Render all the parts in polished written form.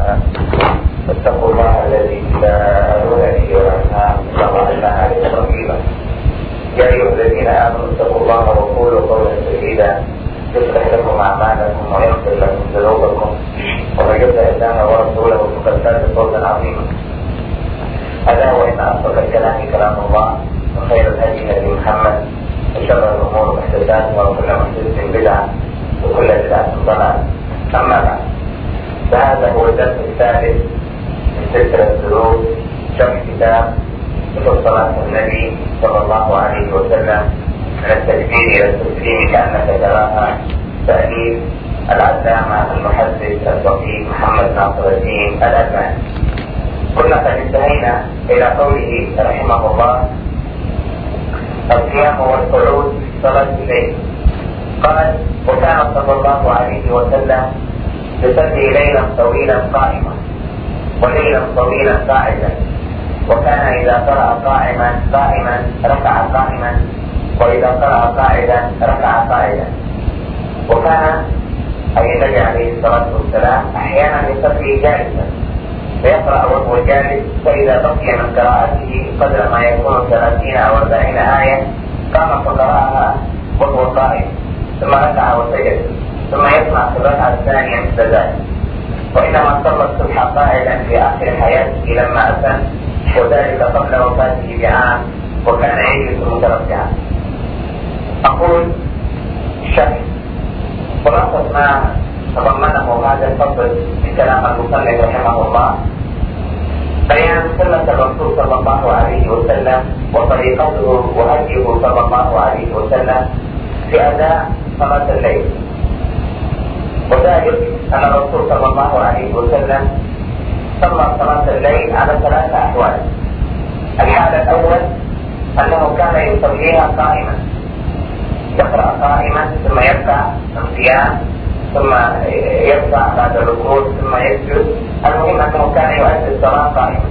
تقواها واتقوا الله الذي تساءلون به والارحام ان الله كان عليكم رقيبا. يا ايها الذين امنوا اتقوا الله وقولوا قولا سديدا يصلح لكم اعمالكم ويغفر لكم ذنوبكم ومن يطع الله ورسوله فقد فاز فوزا عظيما. الا وان اصدق الكلام كلام الله وخير الهدي هدي محمد وشر الامور محدثاتها وكل محدثة بدعه وكل بدعه ضلاله. اما بعد، فهذا هو الدرس الثالث من سلسله دروس شرح كتاب صفة صلاة النبي صلى الله عليه وسلم من التكبير الى التسليم كانك تراها، تأليف العلامة المحدث الفقيه محمد ناصر الدين الألباني. كنا قد انتهينا الى قوله رحمه الله: القيام والقعود في صلاة الليل. قال: وكان صلى الله عليه وسلم يصلي ليلا طويلا قائما وليلا طويلا قاعدا، وكان إذا قرأ قائما ركع قائما، وإذا قرأ قاعدا ركع قاعدا. وكان أي النبي عليه الصلاة والسلام أحيانا يصلي جالسا فيقرأ وهو جالس، فإذا بقي من قراءته قدر ما يكون 30 أو 40 آية قام فقرأها وهو قائم، ثم ركع وسجد، ثم يسمع في الركعة الثانية مثل ذلك. وإنما صلى الصبح قائلا في آخر حياته لما أسن، وذلك قبل وفاته بعام، وكان يجلس متربعا. أقول شك خلاصة ما تضمنه هذا الفصل من كلام المصنف رحمه الله بيان سنة الرسول صلى الله عليه وسلم وطريقته وهديه صلى الله عليه وسلم في أداء صلاة الليل. وذلك أن الرسول صلى الله عليه وسلم صلى صلاة الليل على 3 أحوال. الحالة الأول أنه كان يصليها قائما، يقرأ قائما ثم يركع القيام، ثم يرفع بعد الركوع ثم يسجد. المهم أنه كان يؤدي الصلاة قائما.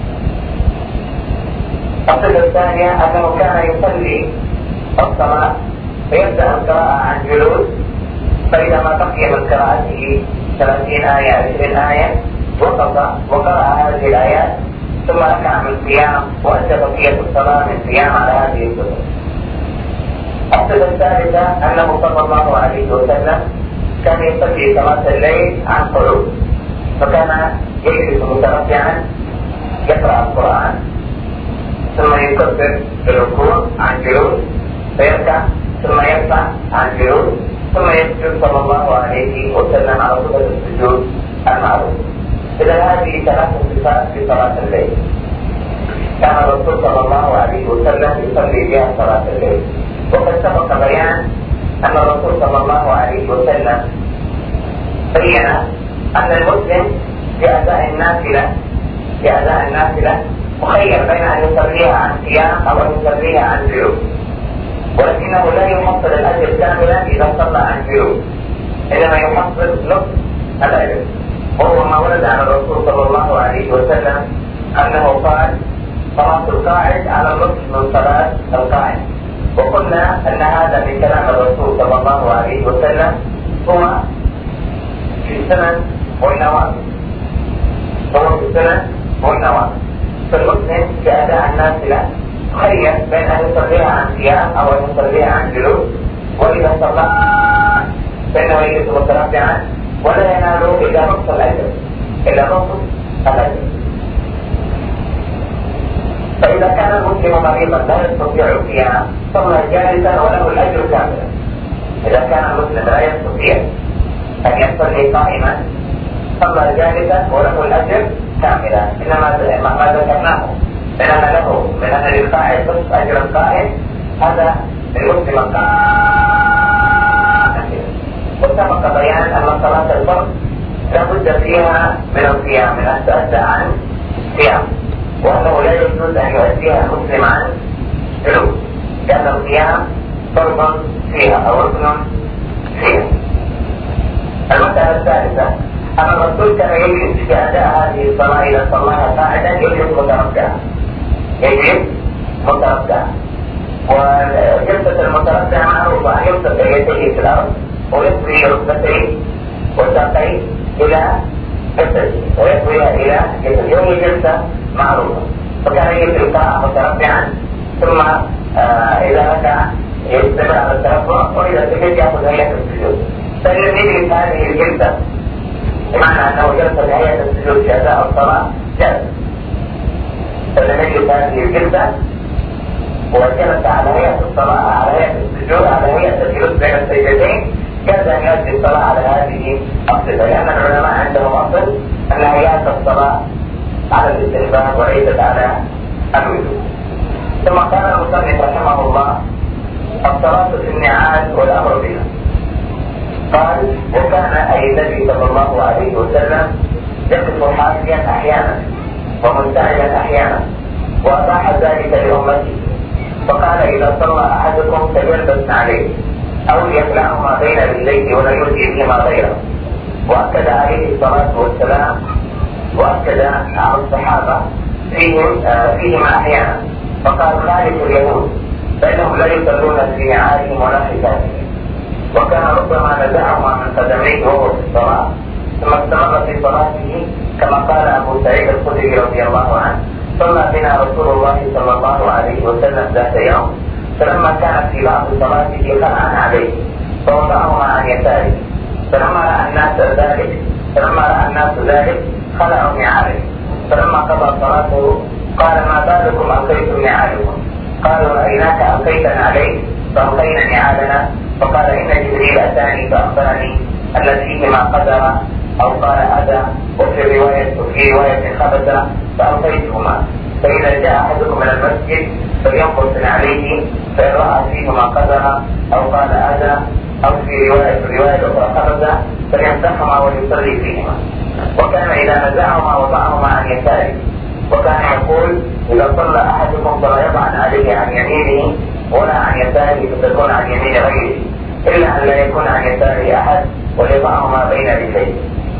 الصفة الثانية أنه كان يصلي الصلاة فيبدأ القراءة عن جلوس، فإذا ما بقي من قراءته 30 آية 20 آية وقف وقرأ هذه الآيات، ثم ركع من قيام وأدى بقية الصلاة من قيام على هذه الصفة. الصفة الثالثة أنه صلى الله عليه وسلم كان يصلي صلاة الليل عن قعود، فكان يجلس متربعا يقرأ القرآن، ثم يكبر بالركوع عن جلوس، فيركع ثم يرفع عن جلوس، ثم يسجد صلى الله عليه وسلم على صفة السجود المعروف. إذا هذه 3 صفات في صلاة الليل كان الرسول صلى الله عليه وسلم يصلي بها صلاة الليل. وقد سبق بيان أن الرسول صلى الله عليه وسلم بين أن المسلم في أداء النافلة مخير بين أن يصليها عن قيام أو أن يصليها عن جلوس، ولكنه لا يحصل الأجر كاملا إذا صلى عن جلوس، إنما يحصل نصف الأجر. وهو ما ورد عن الرسول صلى الله عليه وسلم أنه قال: صلاة القاعد على النصف من صلاة القائم. وقلنا أن هذا من كلام الرسول صلى الله عليه وسلم هو في السنن والنوافل، فالمسلم في أداء النافلة خير بين أن يصليها عن قيام أو أن يصليها عن جلوس، وإذا صلى فإنه يجلس متربعا ولا ينال إلا نصف الأجر. فإذا كان المسلم مريضا لا يستطيع القيام صلى جالسا وله الأجر كاملا. إذا كان المسلم لا يستطيع أن يصلي قائما صلى جالسا وله الأجر كاملا. إنما ما ذكرناه من أن له من أن للقائد نصف أجر القائم، هذا المسلم قائم. وسبق بيان أن صلاة الفرض لا بد فيها من القيام، من أن تؤدى عن قيام، وأنه لا يجوز أن يؤديها المسلم عن جلوس، لأن القيام فرض فيها أو ركن فيها. المسألة الثالثة أن الرسول كان يجلس في أداء هذه الصلاة إذا صلاها قاعدا يجلس متربعا. وجلسة المتربع معروفة أن يمسك يديه في الأرض ويصغي ركبتيه وساقيه إلى جسده ويقويها إلى جسده، وهي جلسة معروفة. فكان يجلس القراءة متربعا، ثم إذا ركع يستمر على التربع، وإذا سجد يأخذ هيئة السجود. فالذي يجلس هذه الجلسة بمعنى أنه جلس بهيئة السجود في أداء الصلاة جلس. فالذي يجلس هذه الجلسة وجلس على هيئة الصلاة، على هيئة السجود، على هيئة الجلوس بين السجدتين، كاد أن يؤدي الصلاة على هذه الصفة، لأن العلماء عندهم أصل أن هيئات الصلاة على الاستحباب وليست على الوجوب. ثم قال المصنف رحمه الله: الصلاة في النعال والأمر بها. قال: وكان أي النبي صلى الله عليه وسلم يقف حافيا أحيانا ومنتعلا أحيانا، وأباح ذلك لأمته، فقال: إذا صلى أحدكم فليلبس عليه أو يخلعهما بين رجليه ولا يؤذي بهما غيره. وأكد عليه الصلاة والسلام، وأكد على الصحابة فيهما أحيانا، فقال: خالف اليهود فإنهم لا يصلون في نعالهم ولا حفاظهم. وكان ربما نزعهما من قدميه وهو في الصلاة، ثم استمر في صلاته، كما قال أبو سعيد الخدري رضي الله عنه: صلى بنا رسول الله صلى الله عليه وسلم ذات يوم، فلما كانت في بعض صلاته خلعا عليه فوضعهما عن يساره، فلما رأى الناس ذلك خلعوا نعالهم، فلما قضى صلاته قال: ما بالكم ألقيتم نعالكم؟ قالوا: رأيناك ألقيتنا عليه فألقينا نعالنا. فقال: إن جبريل أتاني فأخبرني أن فيهما قدر أو قال أذى، وفي رواية خبث، فألقيتهما. فإذا جاء أحدكم إلى المسجد فلينقص عليه، فإن رأى فيهما قدر أو قال أذى، أو في رواية أخرى خبث، فليمسحهما وليصلي فيهما. وكان إذا نزعهما وضعهما عن يساره، وكان يقول: إذا صلى أحدكم فلا يضعن عليه عن يمينه ولا عن يساره، فتكون عن يمين غيره، إلا أن لا يكون عن يساره أحد، وليضعهما بين رجليه.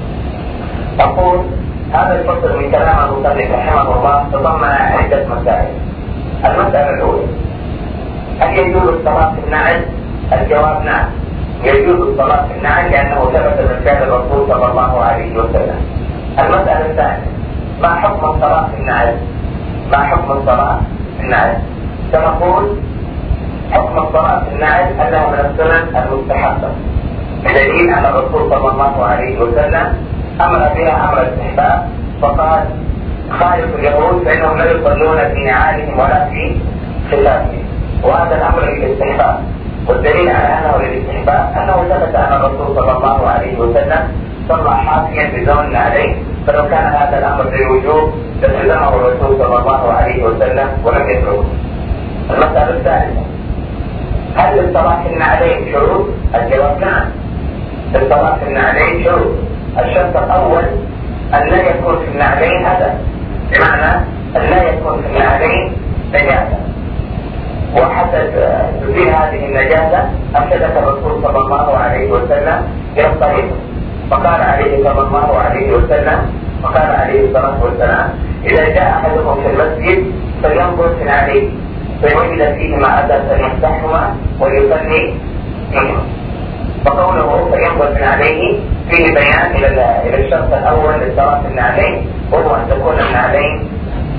أقول: هذا الفصل من كلام المصنف رحمه الله تضمن عدة مسائل. المسألة الأولى: هل يجوز الصلاة في النعل؟ الجواب: نعم، يجوز الصلاة في النعل، لأنه ثبت من فعل الرسول صلى الله عليه وسلم. المسألة الثانية: ما حكم الصلاة في النعل؟ ما حكم الصلاة في النعل؟ سنقول: حكم الصلاة في النعل أنه من السنن المستحبة، بدليل أن الرسول صلى الله عليه وسلم أمر بها أمر الاستحباب، فقال: خالف اليهود فإنهم لا يصلون في نعالهم ولا في خلافهم. وهذا الأمر للاستحباب، والدليل على أنه للاستحباب أنه ثبت أن الرسول صلى الله عليه وسلم صلى حافيا بدون عليه، فلو كان هذا الأمر للوجوب لالتزمه الرسول صلى الله عليه وسلم ولم يتركه. المسألة الثالثة: هل للصلاة في النعلين شروط؟ الجواب: نعم، للصلاة في النعلين شروط. الشرط الأول: أن لا يكون في النعلين أذى، بمعنى أن لا يكون في النعلين نجاسة، وحتى تزيل هذه النجاسة أرشدك الرسول صلى الله عليه وسلم إلى الطريق، فقال عليه صلى الله عليه وسلم، وقال عليه الصلاة والسلام: إذا جاء أحدكم في المسجد فلينظر في نعليه، فوجد فيهما أذى فليمسحهما وليصلي فيهما. فقوله فينظر في نعليه فيه بيان إلى الشرط الأول للصلاة في النعلين، وهو أن تكون النعلين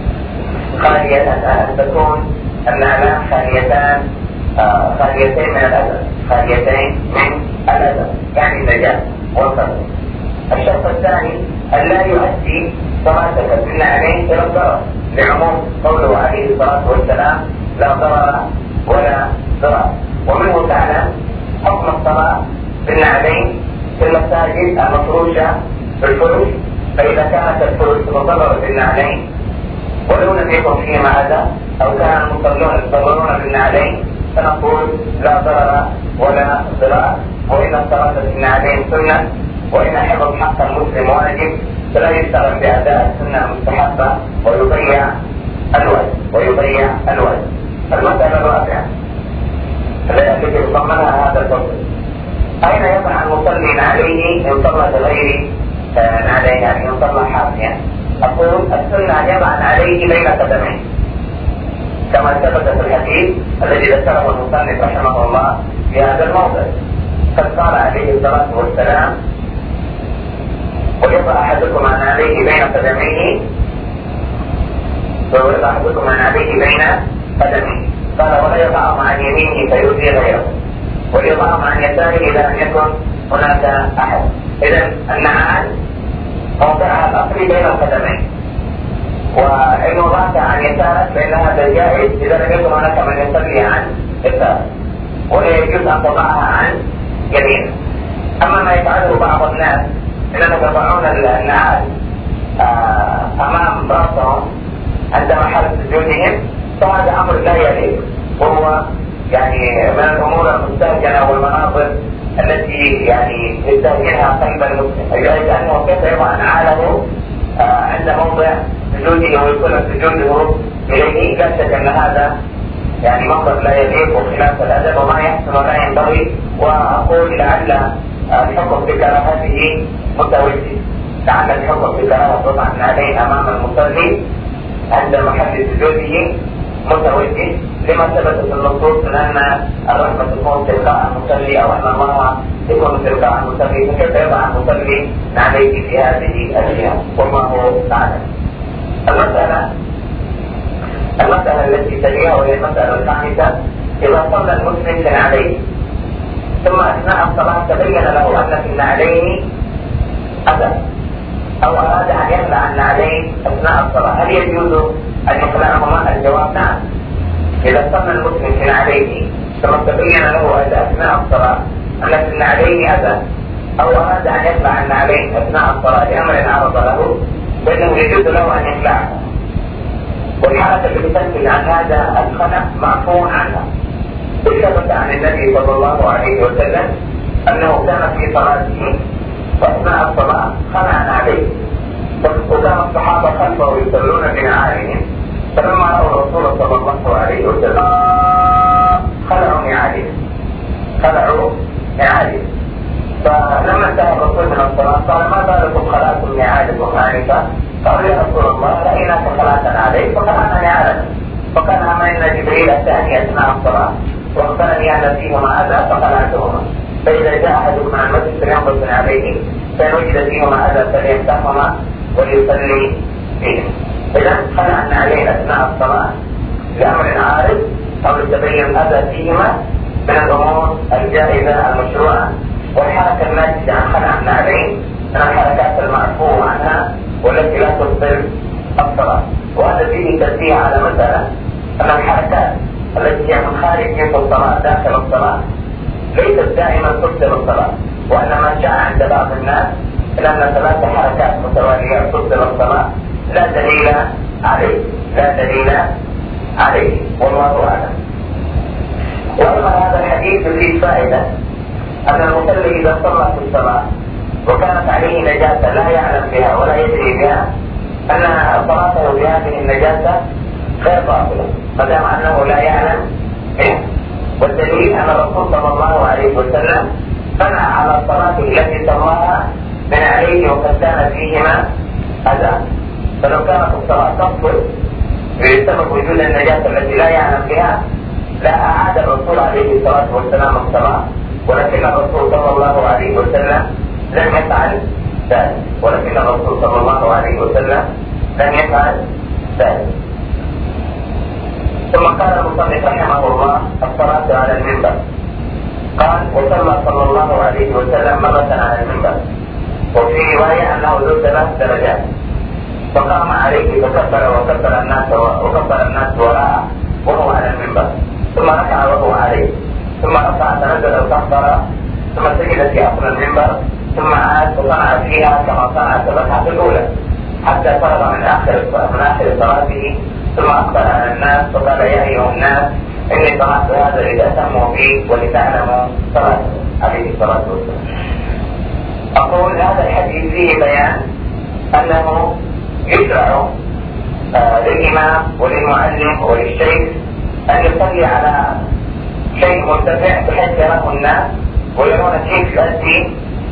أن تكون النعلان خاليتين من الأذى، يعني النجاسة والفرد. الشرط الثاني: أن لا يؤدي صلاتك في النعلين إلى الضرر، لعموم قوله عليه الصلاة والسلام: لا ضرر ولا ضرر. ومنه تعلم حكم الصلاة في النعلين في المساجد المفروشة بالفرش، فإذا كانت الفرش مضررة بالنعلين ولو لم يكن فيهما أذى، أو كان المصلون يصلون بالنعلين، فنقول: لا ضرر ولا ضرار. وإن الصلاة في النعلين سنة، وإن حفظ حق المسلم واجب، فلا يشتغل بأداء السنة المستحبة ويضيع الوجه. المسألة الرابعة التي يتضمنها هذا الفصل: أين يضع المصلي عليه إن صلى بغير عليه، يعني إن صلى حافيا؟ أقول: السنة أن يضع عليه بين قدميه، كما ثبت في الحديث الذي ذكره المصنف رحمه الله في هذا الموضع. قد قال عليه الصلاة والسلام: وليضع أحدكم عن عليه بين قدميه ويضع أحدكم عن عليه بين قدميه. قال ولا يضعهم عن يمينه فيؤذي غيره، وليضعهم عن يساره إذا لم يكن هناك أحد. إذا النعال موضعها الأصلي بين القدمين، وإن وضعتها عن يسارك فإن هذا جائز إذا لم يكن هناك من يصلي عن يساره، ويجوز أن تضعها عن يمينه. أما ما يفعله بعض الناس إنهم يضعون النعال أمام رأسهم عند محل سجودهم، فهذا أمر لا يليق، وهو يعني من الأمور المستهجنة والمناظر التي يعني يستهجنها قلب المسلم، لأنه كيف يضع نعاله عند موضع سجوده ويكون سجوده إليه. لا شك أن هذا يعني منظر لا يليق وخلاف الأدب وما يحسن ولا ينبغي. وأقول لعل الحكم بكراهته متوجه، لعل الحكم بكراهة وضع النعلين أمام المصلي عند محل سجوده متوجه، لما ثبت في النصوص من أن الرحمة تكون تلقاء المصلي أو أن الله يكون تلقاء المصلي، فكيف يضع المصلي عليه في هذه الأشياء؟ والله أعلم. المسألة التي تليها وهي المسألة الخامسة: إذا صلى المسلم في نعليه ثم أثناء الصلاة تبين له أن في النعلين أذى أو أراد أن يخلع النعلين أثناء الصلاة، هل يجوز أن يخلعهما؟ الجواب نعم. إذا صلى المسلم في نعليه ثم تبين له أثناء الصلاة أن في النعلين أذى أو أراد أن يخلع النعلين أثناء الصلاة لأمر عرض له، فإنه يجوز له أن يخلعها. والحالة التي تنتج عن هذا الخلع معفو عنها. ثبت عن النبي صلى الله عليه وسلم أنه كان في صلاته وأثناء الصلاة خلع عليه، وكان الصحابة خلفه يصلون بنعالهم، فلما رأوا الرسول صلى الله عليه وسلم خلعوا نعالهم. فلما انتهى الرسول من الصلاة قال: ما بالكم خلعتم نعالكم آنفا؟ قالوا: يا رسول الله رأيناك خلعتا عليك فخلعنا نعالنا. فقال: أما إن جبريل أتاني أثناء الصلاة واخبرني أن فيهما أذى فخلعتهما، فإذا جاء أحدكم عن المسجد فلينظر عليه فإن وجد فيهما أذى فليمسحهما وليصلي فيهما. إذا خلعنا عليه أثناء الصلاة لأمر عارض أو لتبين أذى فيهما من الأمور الجائزة المشروعة. والحركة الناتجة عن خلعنا عليه من الحركات المعفو عنها والتي لا تبطل الصلاة. وهذا فيه تنبيه على مسألة أن الحركات التي هي من خارج جنس الصلاة داخل الصلاة ليست دائما تبطل الصلاة، وإنما جاء عند بعض الناس أن 3 حركات متوالية تبطل الصلاة لا دليل عليه، والله أعلم. وأما هذا الحديث فيه فائدة أن المصلي إذا صلى في الصلاة وكانت عليه نجاسة لا يعلم بها ولا يدري بها أن صلاته بهذه النجاسة غير باطلة ما دام أنه لا يعلم بها. والدليل أن الرسول صلى الله عليه وسلم منع على الصلاة التي صلاها من عليه وقد كان فيهما أذى، فلو كانت الصلاة تبطل بسبب وجود النجاسة التي لا يعلم بها لا أعاد الرسول عليه الصلاة والسلام الصلاة، ولكن الرسول صلى الله عليه وسلم لم يفعل ذلك. ثم قال المصنف رحمه الله: الصلاة على المنبر. قال: وصلى صلى الله عليه وسلم مرة على المنبر، وفي رواية أنه ذو 3 درجات، فقام عليه وكبر الناس وراءه وهو على المنبر، ثم ركع وهو عليه، ثم رفع تنزل الكفر، ثم سجد في أصل المنبر، ثم عاد وصنع فيها كما صنع في الركعة الأولى حتى فرغ من آخر صلاته، ثم أقبل على الناس وقال: يا أيها الناس إني صنعت هذا لتأتموا بي ولتعلموا صلاته عليه الصلاة والسلام. أقول هذا الحديث فيه بيان أنه يشرع للإمام وللمعلم وللشيخ أن يصلي على شيء مرتفع بحيث يراه الناس ويرون كيف يؤدي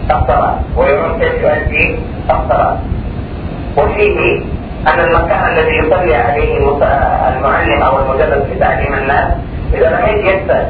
الصلاة، وفيه أن المكان الذي يصلي عليه المعلم أو المدرس لتعليم الناس إذا لم ييسر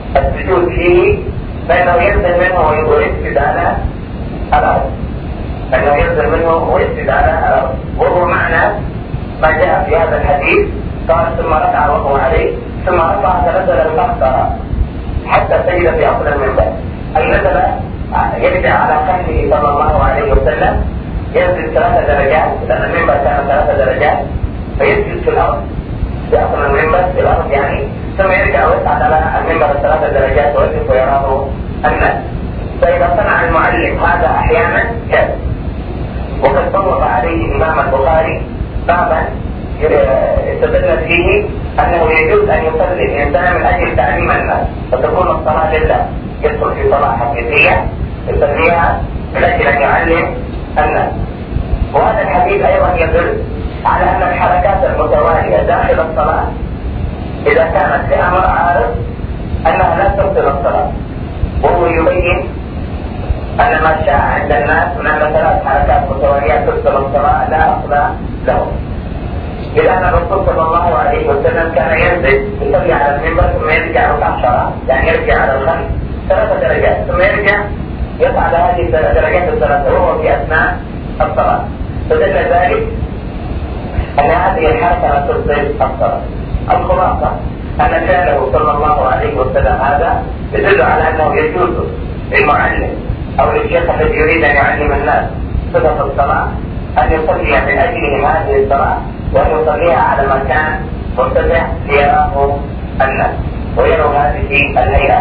السجود فيه فإنه ينزل منه ويسجد على الأرض، أنه ينزل منه ويسجد على الأرض، وهو معنى ما جاء في هذا الحديث. قال ثم ركع وهو عليه، ثم رفع فنزل الأخطر حتى سجد في أصل المنبر، أي نزل يرجع على قلبه صلى الله عليه وسلم، ينزل 3 درجات لأن المنبر كان 3 درجات، فيسجد في الأرض في أصل المنبر في الأرض يعني، ثم يرجع ويصعد على المنبر 3 درجات ويقف ويراه الناس. فإذا صنع المعلم هذا أحيانا جاز. وقد بوب عليه الإمام البخاري بابا استدل فيه أنه يجوز أن يصلي الإنسان من أجل تعليم الناس، فتكون الصلاة لله، يدخل في صلاة حقيقية يصليها من أجل أن يعلم الناس. وهذا الحديث أيضا يدل على أن الحركات المتوالية داخل الصلاة إذا كانت لأمر عارض أنها لا تبطل الصلاة، وهو يبين أن ما شاء عند الناس من أن 3 حركات متوالية تبطل الصلاة لا أصل له. إذا أن الرسول صلى الله عليه وسلم كان ينزل يصلي على المنبر ثم يرجع ركع شرع، يعني يرجع على الخلف 3 درجات ثم يرجع يصعد هذه الدرجات ال3 وهو في أثناء الصلاة، فدل ذلك أن هذه الحركة لا تبطل الصلاة. الخلاصة أن فعله صلى الله عليه وسلم هذا يدل على أنه يجوز للمعلم أو للشيخ الذي يريد أن يعلم الناس صفة الصلاة أن يصلي من أجلهم هذه الصلاة، وأن يصليها على مكان مرتفع ليراه الناس ويروا هذه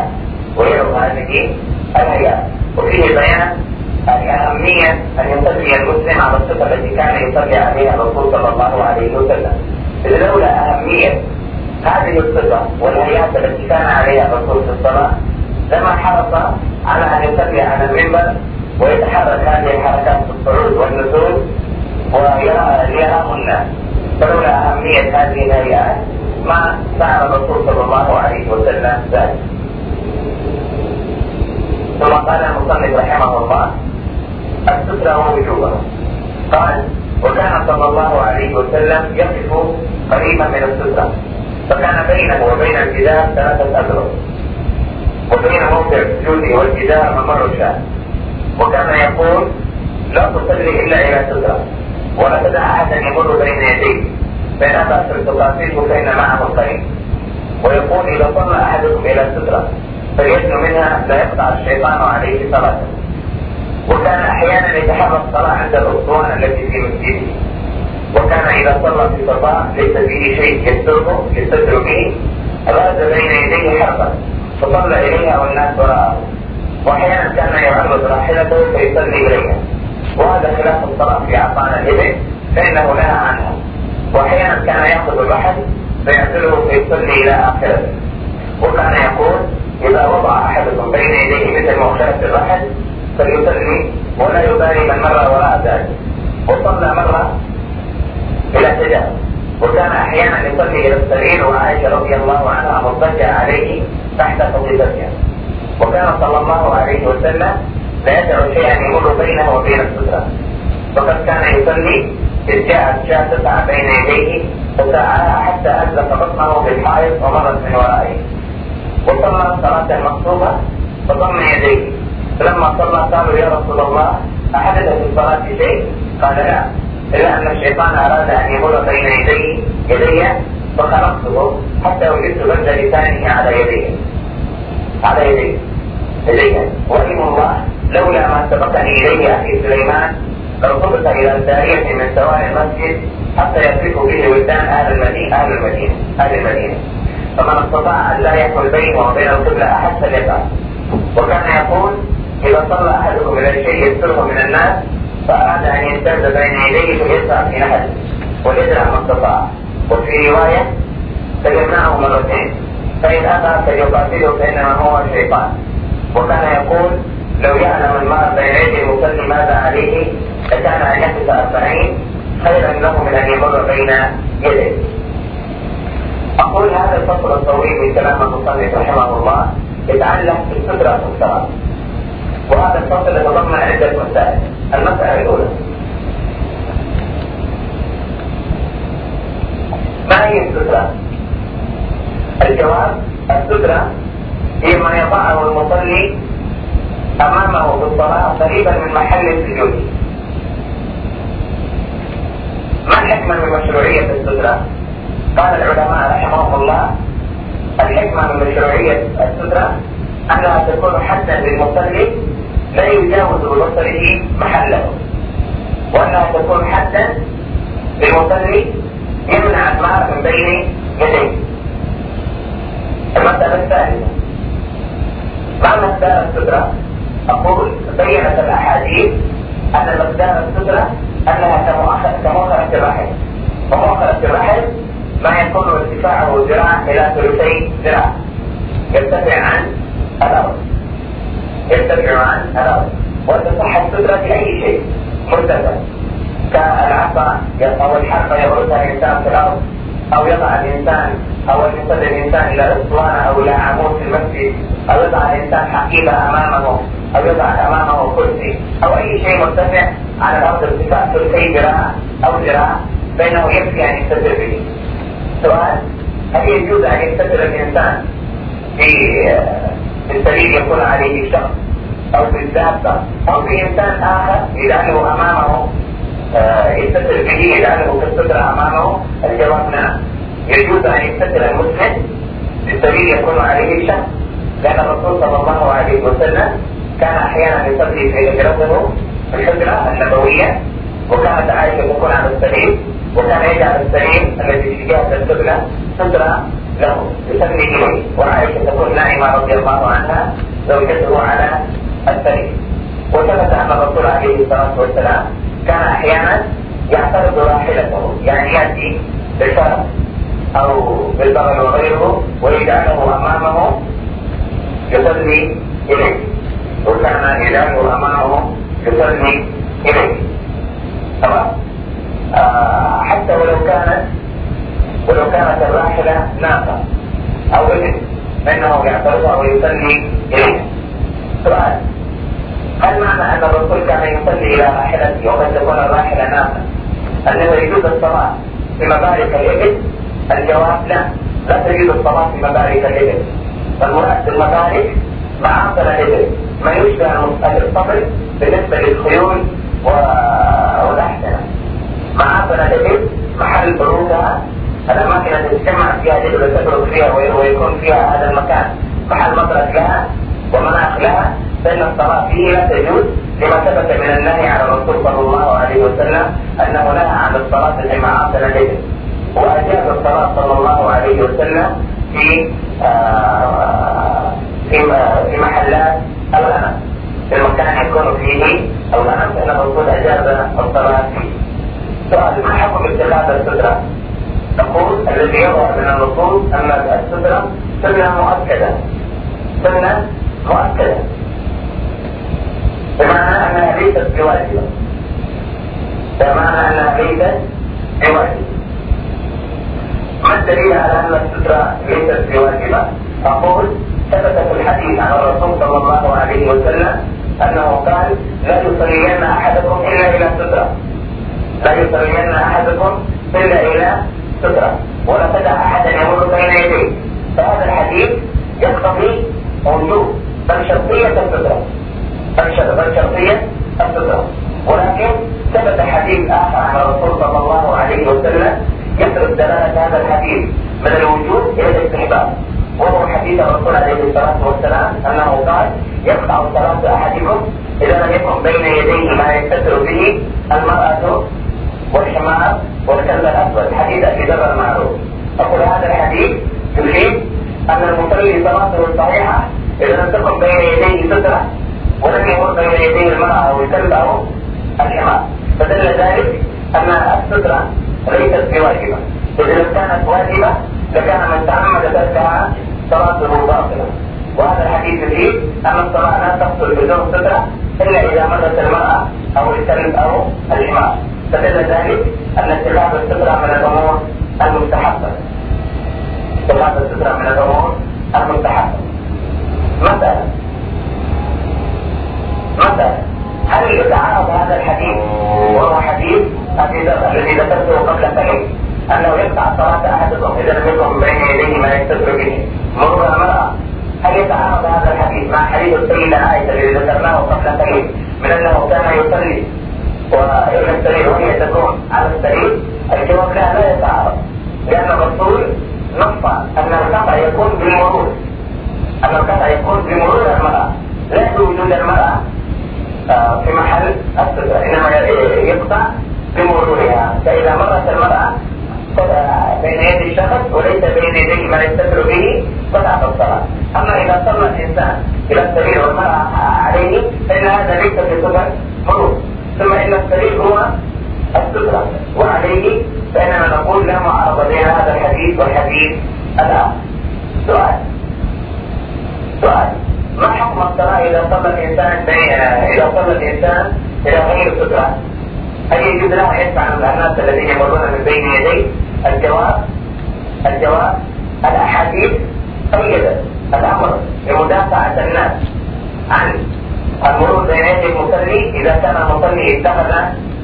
الهيئات. وفيه بيان أهمية أن يصلي المسلم على الصفة التي كان يصلي عليها الرسول صلى الله عليه وسلم. إذ لولا أهمية هذه الصفة والهيئات التي كان عليها الرسول في الصلاة لما حرص على أن يصلي على المنبر ويتحرك هذه الحركات في الصعود والنزول وليراه الناس. فلولا أهمية هذه الهيئات ما فعل الرسول صلى الله عليه وسلم ذلك. ثم قال المصنف رحمه الله: السترة ووجوبها. قال: وكان صلى الله عليه وسلم يقف قريبا من السترة، فكان بينه وبين الجدار 3 أذرع، وبين موضع السجود والجدار ممر شاة، وكان يقول: لا تصلي إلا إلى سترة، ولا تدع أحدا يمر بين يديك، فإن أبى تقاتله فإن معه القرين. ويقول: إذا صلى أحدكم إلى السترة فليدن منها لا يقطع الشيطان عليه صلاته. وكان أحيانا يتحرى الصلاة عند الأسطوانة التي في مسجده، وكان إذا صلى في صلاة ليس فيه شيء يستتر به غاد بين يديه حربا فصلى إليها والناس وراءه. وأحيانا كان يعرض راحلته فيصلي إليها، وهذا خلاف الصلاة في أعطان الإبل فإنه نهى عنها. وأحيانا كان يأخذ الرحل فيعزله فيصلي إلى آخرته. وكان يقول: إذا وضع أحدكم بين يديه مثل مؤخرة الرحل فليصلي ولا يبالي من مر وراء ذلك. وصلى مرة إلى سجاد، وكان أحيانا يصلي إلى السرير وعائشة رضي الله عنها مضطجعة عليه تحت قبضتها. وكان صلى الله عليه وسلم لا يدع شيئا يمر بينه وبين السترة، فقد كان يصلي إذ جاءت شاة تسعى بين يديه فسعاها حتى أزلق بطنه بالحائط ومرت من ورائه. وصلى صلاة مكتوبة فضم يديه، فلما صلى قالوا: يا رسول الله أحدث في الصلاة شيء؟ قال: لا، إلا أن الشيطان أراد أن يمر بين يدي فخلقته حتى وجدت بند لسانه على يديه وإيم الله لولا ما سبقني إليه أخي سليمان لارتبط إلى سارية من سواري المسجد حتى يفرق به ولدان أهل المدينة، فمن استطاع أن لا يحول بينه وبين القبلة أحد فليفعل. وكان يقول: إذا صلى أحدكم إلى الشيء يستره من الناس فأراد أن ينتهز بين يديه فليسعى في نحل وليدرع ما استطاع. وفي رواية: فجمعه مرتين، فإن أبى فليقاتله فإنما هو الشيطان. وكان يقول: لو يعلم المرء بين يدي المصلي ماذا عليه لكان أن يحدث 40 خيرا له من أن يمر بين يديه. أقول هذا الفصل الطويل من كلام المصنف رحمه الله يتعلق بالسترة في الصلاة، وهذا الفصل يتضمن عدة مسائل. المسألة الأولى: ما هي السترة؟ الجواب: السترة هي ما يضعه المصلي أمامه في الصلاة قريبا من محل السجود الحكمة من مشروعية السترة؟ قال العلماء رحمهم الله: الحكمة من مشروعية السترة أنها تكون حدا للمصلي لا يجاوز ببصره محله، وأنها تكون حدا للمصلي يمنع الماء من بين يديه. المسألة الثالثة: ما مقدار السترة؟ أقول بينت الأحاديث أن مقدار السترة أنها كمؤخرة الرحم، ومؤخرة الرحم ما يكون ارتفاعه ذراع إلى ثلثي ذراع، يرتفع عن الأرض، وتصح السترة في أي شيء مرتفع كالعصا أو الحربة يغرسها الإنسان في الأرض، أو يضع الإنسان أو يصل الإنسان إلى أسطوانة أو إلى عمود في المسجد، أو يضع الإنسان حقيبة أمامه، أو يضع أمامه كرسي، أو أي شيء مرتفع على الأرض ارتفاع ثلثي ذراع أو ذراع، فإنه يكفي أن يستتر به. سؤال: هل يجوز أن يستتر الإنسان في السرير يكون عليه شخص أو في الدابة أو في إنسان آخر يجعله أمامه يستتر به، يجعله كالستر أمامه؟ الجواب نعم، يجوز أن يستتر المسلم في السرير يكون عليه شخص، لأن الرسول صلى الله عليه وسلم كان أحيانا يصلي في هجرته في الحجرة النبوية، وكانت عائشة تكون على السرير، وكان يجعل السرير الذي في جهة القبلة سترة له يصلي إليه، وعائشة تكون نائمة رضي الله عنها زوجته على السرير. وثبت أن الرسول عليه الصلاة والسلام كان أحيانا يعترض راحلته، يعني يأتي بالفرس أو بالبغل وغيره ويجعله أمامه يصلي إليه، وكان يجعله أمامه يصلي إليه. تمام؟ حتى ولو كانت الراحلة ناقة أو ابن، فإنه يعترضها ويصلي إليه. سؤال: هل معنى أن الرسول كان يصلي إلى راحلته وقد تكون الراحلة ناقة أنه يجوز الصلاة في مبارك الإبل؟ الجواب: لا تجوز الصلاة في مبارك الإبل. فالمراد بالمبارك معاصر الإبل، ما يشبه الصبر بالنسبة للخيول والأحسنة. معاصر الإبل محل بروزها، الأماكن التي تجمع فيها الإبل وتبرز فيها ويكون فيها هذا المكان محل مطرد لها ومناخ لها، فإن الصلاة فيه لا تجوز، لما ثبت من النهي على الرسول صلى الله عليه وسلم أنه نهى عن الصلاة في معاصر الإبل، وأجاز الصلاة صلى الله عليه وسلم في محلات الغنم، في المكان يكون فيه الغنم، فإن الرسول أجاز الصلاة فيه. سؤال: ما حكم اتخاذ السترة؟ نقول الذي يظهر من النصوص أن السترة سنة مؤكدة، بمعنى أنها ليست بواجبة، ما الدليل على أن السترة ليست بواجبة؟ أقول: ثبت في الحديث عن الرسول صلى الله عليه وسلم أنه قال: لا يصلين أحدكم إلا إلى سترة، ولا تدع أحدا يمر بين يديه. فهذا الحديث يقتضي وجوب بل شرطية السترة، ولكن ثبت حديث آخر عن الرسول صلى الله عليه وسلم يترك دلالة هذا الحديث من الوجوب إلى الاستحباب، وهو حديث الرسول عليه الصلاة والسلام أنه قال: يقطع صلاة أحدكم إذا لم يكن بين يديه ما يستتر به المرأة والحمار والكلب الأسود، حديث أبي ذر المعروف. أقول هذا الحديث يفيد أن المصلي صلاته الصحيحة إذا لم تكن بين يديه سترة ولم يمر بين يديه المرأة أو الكلب أو الحمار، فدل ذلك أن السترة ليست بواجبة. إذا لم كانت واجبة لكان من تعمد تركها صلاته باطلة. وهذا الحديث يفيد أن الصلاة لا تحصل بدون سترة إلا إذا مرت المرأة أو الكلب أو الحمار، فدل ذلك أن اتخاذ السترة من الأمور المستحبة. مثلا هل يتعارض هذا الحديث وهو حديث أبي ذر الذي ذكرته قبل قليل أنه يقطع صلاة أحدكم إذا لم يكن بين يديه ما يستتر به مرور المرأة، هل يتعارض هذا الحديث مع حديث السيدة عائشة الذي ذكرناه قبل قليل من أنه كان يصلي ويرمي السرير وهي تكون على السرير؟ وجود المرأة في محل السترة، إنما يقطع بمرورها. فإذا مرت المرأة بين يدي الشخص وليس بين يديه ما يستتر به قطعت الصلاة. أما إذا صلى الإنسان إلى السبيل والمرأة عليه فإن هذا ليس في صفة مرور، ثم إن السبيل هو السترة وعليه فإننا نقول لا معارضة بين هذا الحديث والحديث الآخر. سؤال: ما حكم الصلاة إذا صلى الإنسان إلى غير سترة؟ هل يجوز له أن يدفع الناس الذين يمرون من بين يديه؟ الجواب الأحاديث قيدت الأمر بمدافعة الناس عن المرور بين يدي المصلي إذا كان المصلي اتخذ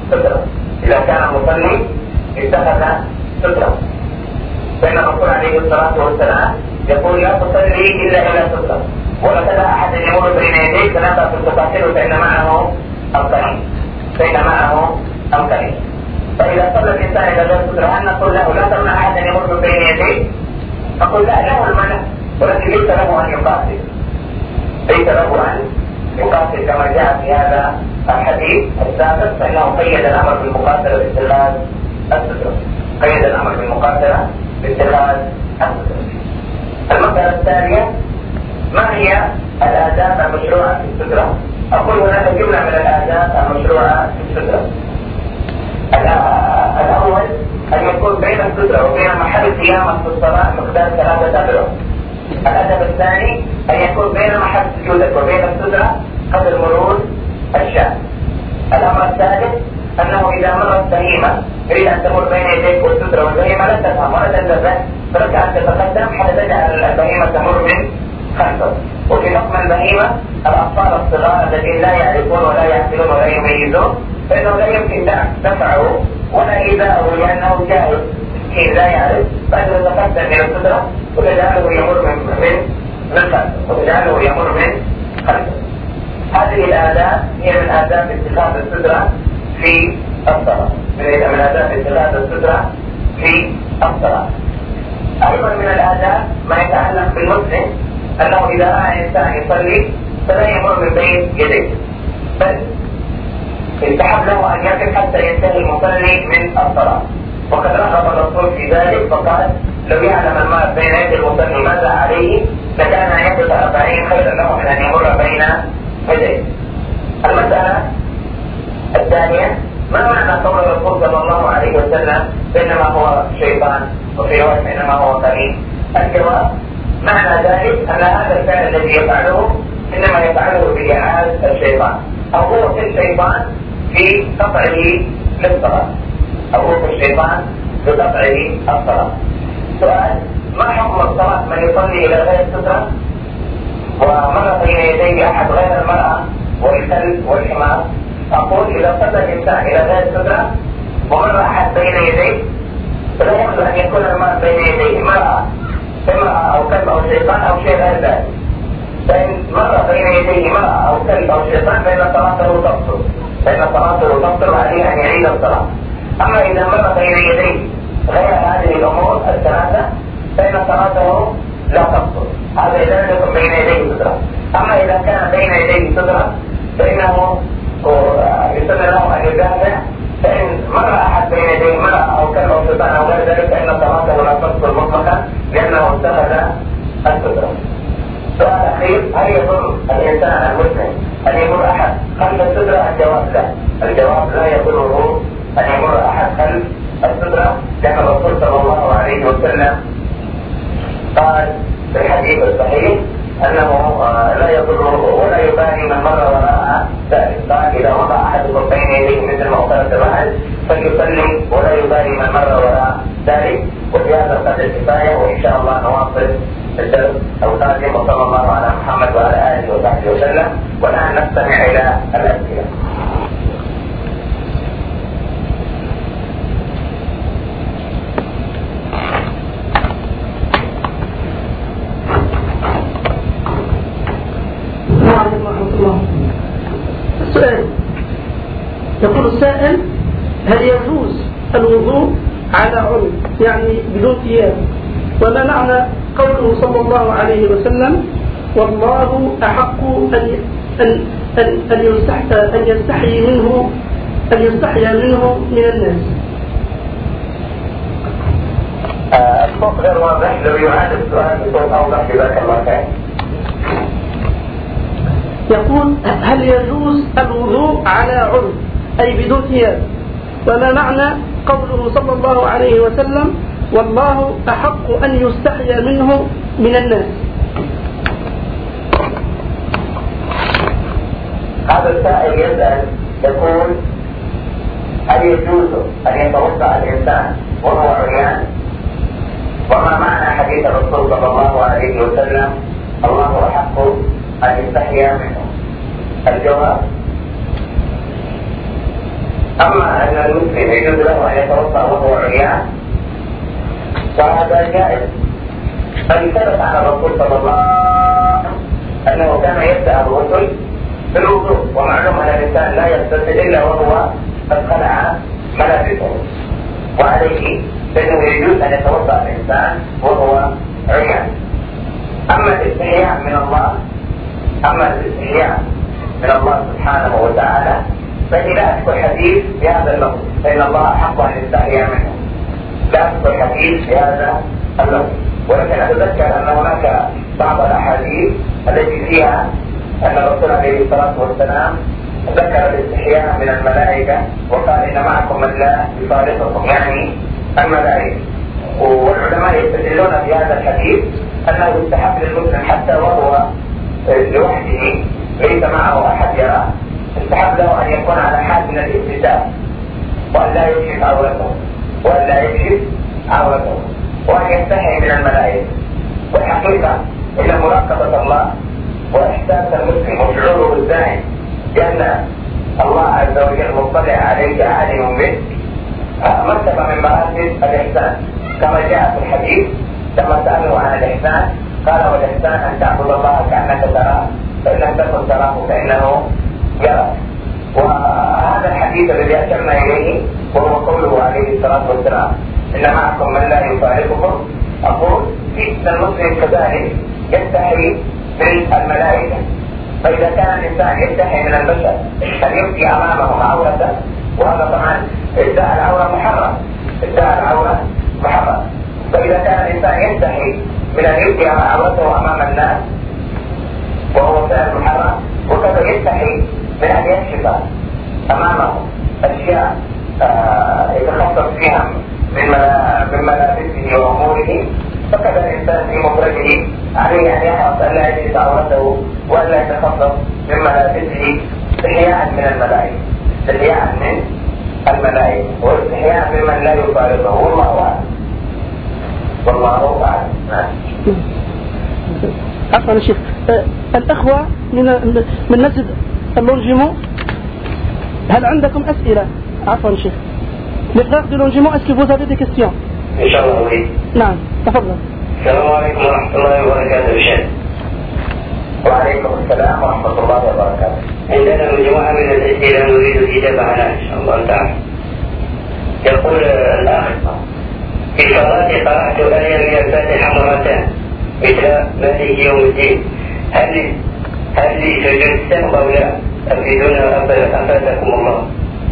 سترة. فإن الرسول عليه الصلاة والسلام يقول: لا تصلي إلا إلى سترة، ولا تدع أحد يمر بين يديك فلا تقاتله فإن معه القرين. فإذا صلى الإنسان إلى غير سترة هل نقول له لا تمنع أحدا يمر بين يديك؟ نقول لا، له المنع، ولكن ليس له أن يقاتل كما جاء في هذا الحديث السابق، فإنه قيد الأمر بالمقاتلة باتخاذ السترة. المسألة الثانية: ما هي الآداب المشروعة في السترة؟ أقول هناك جملة من الآداب المشروعة في السترة. الأول أن يكون بين السترة وبين محل قيامة في الصلاة مقدار 3 أذرع. الأدب الثاني أن يكون بين محل سجودك وبين السترة قدر مرور الشاة. الأمر الثالث أنه إذا مرت بهيمة تريد أن تمر بين يديك والسترة والبهيمة لا تفهم ولا تنتبه، فلك أن تتقدم حتى تجعل البهيمة تمر من خلفك. وفي حكم البهيمة الأطفال الصغار الذين لا يعرفون ولا يعقلون ولا يميزون فإنه لا يمكن دفعه ولا إيذاءه لأنه جاهل مسكين لا يعرف، فأنت تتقدم إلى السترة وتجعله يمر من خلفك. هذه الآداب هي من آداب اتخاذ السترة في الصلاة. أيضا من الآداب ما يتعلق بالمسلم أنه إذا رأى إنسان يصلي فلا يمر من بين يديه، بل يستحب له أن يقف حتى ينتهي المصلي من الصلاة. وقد رغب الرسول في ذلك فقال: لو يعلم المرء بين يدي المصلي ماذا عليه لكان أن يقف 40 خيرا له من أن يمر بين يديه. المسألة الثانية: ما معنى قول الرسول صلى الله عليه وسلم إنما هو شيطان وفي رواية إنما هو قرين؟ الجواب: معنى ذلك أن هذا الفعل الذي يفعله إنما يفعله بإعادة الشيطان، أو هو في الشيطان في قطعه للصلاة، الصلاة. سؤال: ما حكم الصلاة من يصلي إلى غير السترة ومر بين يديه أحد غير المرأة والكلب والحمار؟ أقول إذا صلى الإنسان إلى غير السترة ومر أحد بين يديه فلا يجوز أن يكون المرء بين يديه امرأة أو كلب أو شيطان أو شيء غير ذلك. فإن مر بين يديه امرأة أو كلب أو شيطان فإن صلاته تبطل عليه أن يعيد الصلاة. أما إذا مر بين يديه غير هذه الأمور الثلاثة فإن صلاته لا تبطل، هذا إذا لم يكن بين يديه سترة. أما إذا كان بين يديه سترة فإنه يسمى له أن يدافع، فإن مر أحد بين يديه امرأة أو كلب أو شيطان أو غير ذلك فإن صلاته لا تبطل مطلقا لأنه اتخذ السترة. سؤال أخير: هل يضر الإنسان المسلم أن يمر أحد خلف السترة؟ الجواب لا يضره أن يمر أحد خلف السترة، لأن الرسول صلى الله عليه وسلم قال في الحديث الصحيح أنه لا يضره ولا يبالي من مر وراء ذلك. قال: إذا مر أحدكم بين يديه مثل مغفرة الرحل فليصلي ولا يبالي من مر وراء ذلك. وفي هذا القدر كفاية، وإن شاء الله نواصل الدرس القادم. وصلى الله على محمد وعلى آله وصحبه وسلم. والآن نستمع إلى الأسئلة. السؤال: يقول السائل: هل يجوز الوضوء على عنق يعني بدون ثياب؟ وما معنى قوله صلى الله عليه وسلم: والله أحق أن يستحي منه من الناس؟ الصوت غير واضح، لو يعاد السؤال بصوت أوضح جزاك الله خير. يقول: هل يجوز الوضوء على عرض أي بدون ثياب؟ وما معنى قوله صلى الله عليه وسلم: والله أحق أن يستحيا منه من الناس؟ هذا السائل يسأل يقول: هل يجوز أن يتوضأ الإنسان وهو عريان؟ وما معنى حديث الرسول صلى الله عليه وسلم: الله أحق أن يستحيا منه؟ الجواب: أما أن المسلم يجوز له أن يتوضأ وهو عريان فهذا جائز، بل ثبت عن الرسول صلى الله عليه وسلم أنه كان يبدأ الغسل بالوضوء، ومعلوم أن الإنسان لا يغتسل إلا وهو قد خلع ملابسه، وعليه فإنه يجوز أن يتوضأ الإنسان وهو عريان. أما الاستحياء من الله سبحانه وتعالى فإني لا أذكر حديث بهذا اللفظ، فإن الله أحق أن يستحيا منه، لا أذكر حديث بهذا اللفظ، ولكن أتذكر أن هناك بعض الأحاديث التي فيها أن الرسول عليه الصلاة والسلام ذكر الاستحياء من الملائكة وقال: إن معكم من لا يفارقكم، يعني الملائكة. والعلماء يستدلون بهذا الحديث أنه يستحب للمسلم حتى وهو لوحده ليس معه أحد يراه، يستحب له أن يكون على حال من الاستتار، وأن لا يكشف عورته، وأن يستحي من الملائكة. والحقيقة إن مراقبة الله وإحساس المسلم وشعوره الدائم بأن الله عز وجل مطلع عليك عالم به مرتبة من مراتب الإحسان، كما جاء في الحديث لما سألوا عن الإحسان قال: والإحسان أن تعبد الله كأنك تراه، فإن لم تكن تراه فإنه يراك. وهذا الحديث الذي أشرنا إليه وهو قوله عليه الصلاة والسلام: إن معكم من لا يفارقكم، أقول في المسلم كذلك يستحي من الملائكة، فإذا كان الإنسان يستحي من البشر أن يبدي أمامهم عورته، وهذا طبعا إبداء العورة محرم، فإذا كان الإنسان يستحي من أن يبدي عورته أمام الناس وهو فعل محرم، وكذا يستحي من أن يكشف أمامه أشياء يتخصص فيها من ملابسه وأموره، فكذا الإنسان في مفرده عليه أن يحرص أن لا يجلس عورته وأن لا يتخصص من ملابسه استحياء من الملائكة واستحياء ممن لا يفارقه، والله أعلم. عفوا شيخ، الأخوة من مسجد اللونجيمون، هل عندكم أسئلة؟ عفوا شيخ. Les frères de Longimont, est-ce que vous avez des questions? Inch'Allah, oui. نعم، تفضل. السلام عليكم ورحمة الله وبركاته شيخ. وعليكم السلام ورحمة الله وبركاته. عندنا مجموعة من الأسئلة نريد الإجابة عنها إن شاء الله تعالى. يقول الأخ: في الصلاة قرأت آية من الفاتحة مرتين مثل مالك يوم الدين، هل لي سجود السهو أو لا؟ أفيدونا أفادكم الله.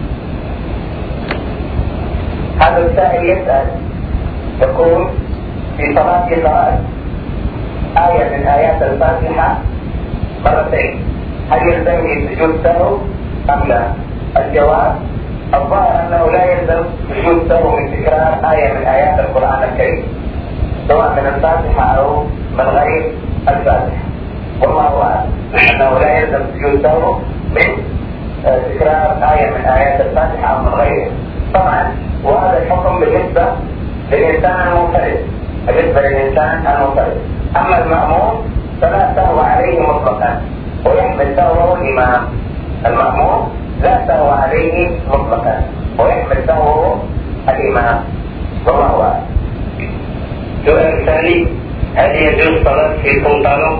هذا السائل يسأل يقول: في صلاة قرأت آية من آيات الفاتحة مرتين، هل يلزمني سجود سهو أم لا؟ الجواب: الظاهر أنه لا يلزم سجود سهو من تكرار آية من آيات القرآن الكريم، سواء من الفاتحة أو من غير الفاتحة، والله أعلم أنه لا يلزم سجود سهو من تكرار آية من آيات الفاتحة أو من غيرها طبعا. وهذا الحكم بالنسبة للإنسان المنفرد، أما المأموم فلا سهو عليه مطلقا ويحمل سهوه الإمام. المأموم لا سهو عليه مطلقا ويحمل سهوه الإمام، والله أعلم. سؤال ثاني: هل يجوز صلاة في البنطلون؟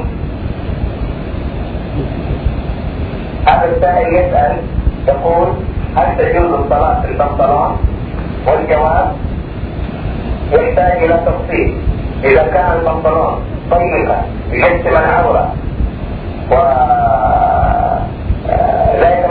هذا السائل يسأل يقول: هل تجوز الصلاة في البنطلون؟ والجواب: يحتاج إلى تفصيل. إذا كان البنطلون ضيقا يجسم العورة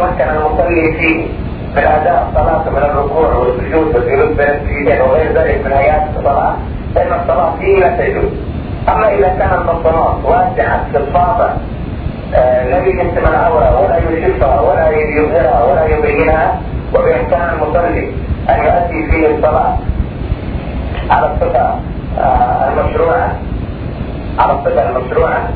يتمكن المصلي فيه من اداء الصلاه من الركوع والسجود والجلوس بين السجدين وغير ذلك من هيئات الصلاه، فان الصلاه فيه لا تجوز. اما اذا كان المنطقات واسعه شفافه لا يجسم العوره ولا يشفها ولا يظهرها ولا يبينها، وبامكان المصلي ان يؤدي فيه الصلاه على الصفه المشروعه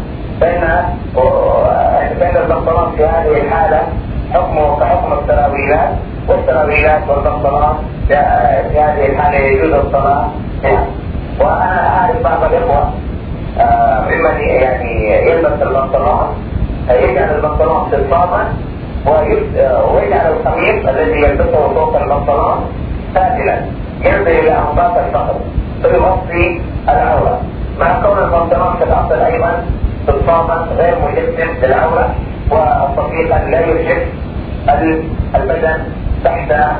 فإن البنطلون في هذه الحالة حكمه كحكم السراويلات، والسراويلات والبنطلون في هذه الحالة يجوز الصلاة فيها. وأنا أعرف بعض الإخوة ممن يعني يلبس البنطلون يجعل البنطلون شفافا ويجعل القميص الذي يلبسه فوق البنطلون سافلا ينزل إلى أنصاف الفخذ فيغطي العورة، مع كون البنطلون في الأصل أيضا شفافا غير مجسم للعورة وصفيقا لا يكشف البدن تحته.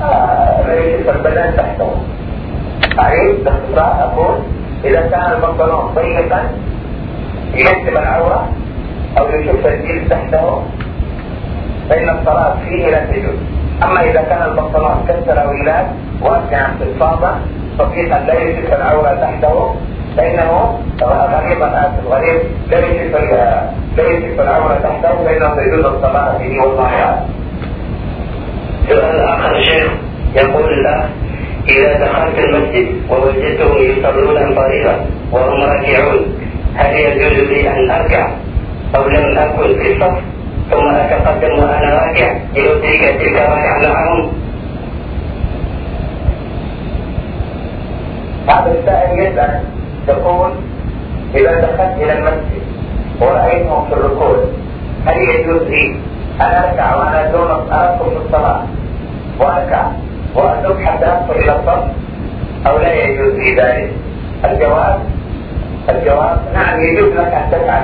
أعيد باختصار أقول إذا كان البنطلون ضيقا يجسم العورة أو يكشف الجلد تحته فإن الصلاة فيه لا تجوز. أما إذا كان البنطلون كالسراويلات واسعا شفافا صفيقا لا يكشف العورة تحته فإنه غريب لا يكشف العورة تحته فإنه تجوز الصلاة فيه والله أعلم. سؤال آخر شيخ يقول الأخ: إذا دخلت المسجد ووجدتهم يصلون الفريضة وهم راكعون هل يجوز لي أن أركع أو لم أكن في الصف ثم أتقدم وأنا راكع لأدرك تلك الركعة معهم؟ هذا السائل يسأل يقول: إذا دخلت إلى المسجد ورأيتهم في الركوع هل يجوز لي أن أركع وأنا دون أركب في الصلاة وأركع وأدرك حتى أدخل إلى الصف أو لا يجوز لي ذلك؟ الجواب نعم، يجوز لك أن تفعل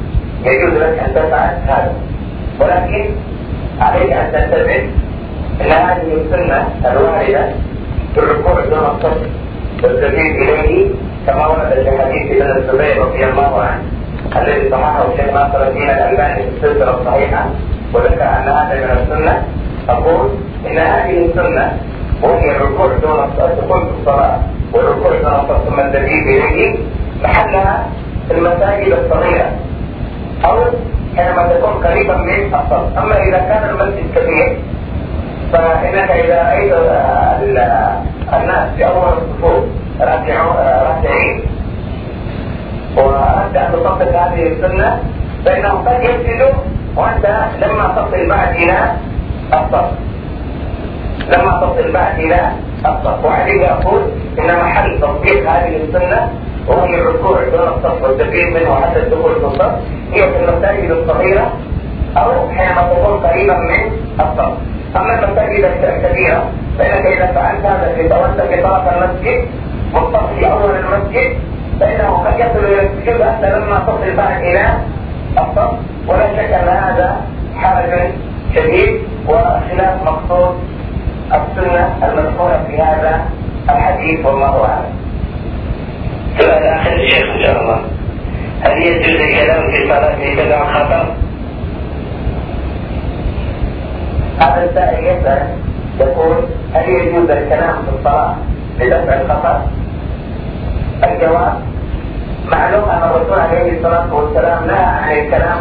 هذا، ولكن عليك أن تنتبه أن هذه السنة الواردة في الركوع دون الصف والسجود إليه كما ورد في حديث ابن الزبير رضي الله عنه الذي صححه الشيخ ناصر الدين الألباني في السلسلة الصحيحة وذكر أن هذا من السنة. أقول إن هذه السنة وهي الركوع دون الدخول في الصلاة والركوع دون الصف ثم السجود إليه محلها في المساجد الصغيرة أو حينما تكون قريبا من الصف. أما إذا كان المسجد كبير فإنك إذا رأيت الناس في أول الصفوف راكعين وأنت أن تطبق هذه السنة فإنهم قد يسجدوا وأنت لما تصل بعد إلى الصف. وعليه أقول إن محل تطبيق هذه السنة وهي الركوع دون الصف والتبعيد منه حتى الدخول في الصف هي في المساجد الصغيرة أو حينما تكون قريبا من الصف. أما المساجد الكبيرة فإنك إذا فعلت هذا وأنت في طرف المسجد والصف في أول المسجد فإنه قد يصل إلى السجود أنت لما تصل بعد إلى الصف، ولا شك أن هذا حرج شديد وخلاف مقصود السنة المذكورة في هذا الحديث والله أعلم. سؤال آخر الشيخ إن شاء الله: هل يجوز الكلام في الصلاة لتبع الخطأ؟ هذا السائل يسأل يقول: هل يجوز الكلام في الصلاة لدفع الخطأ؟ الجواب: معلوم أن الرسول عليه الصلاة والسلام نهى عن الكلام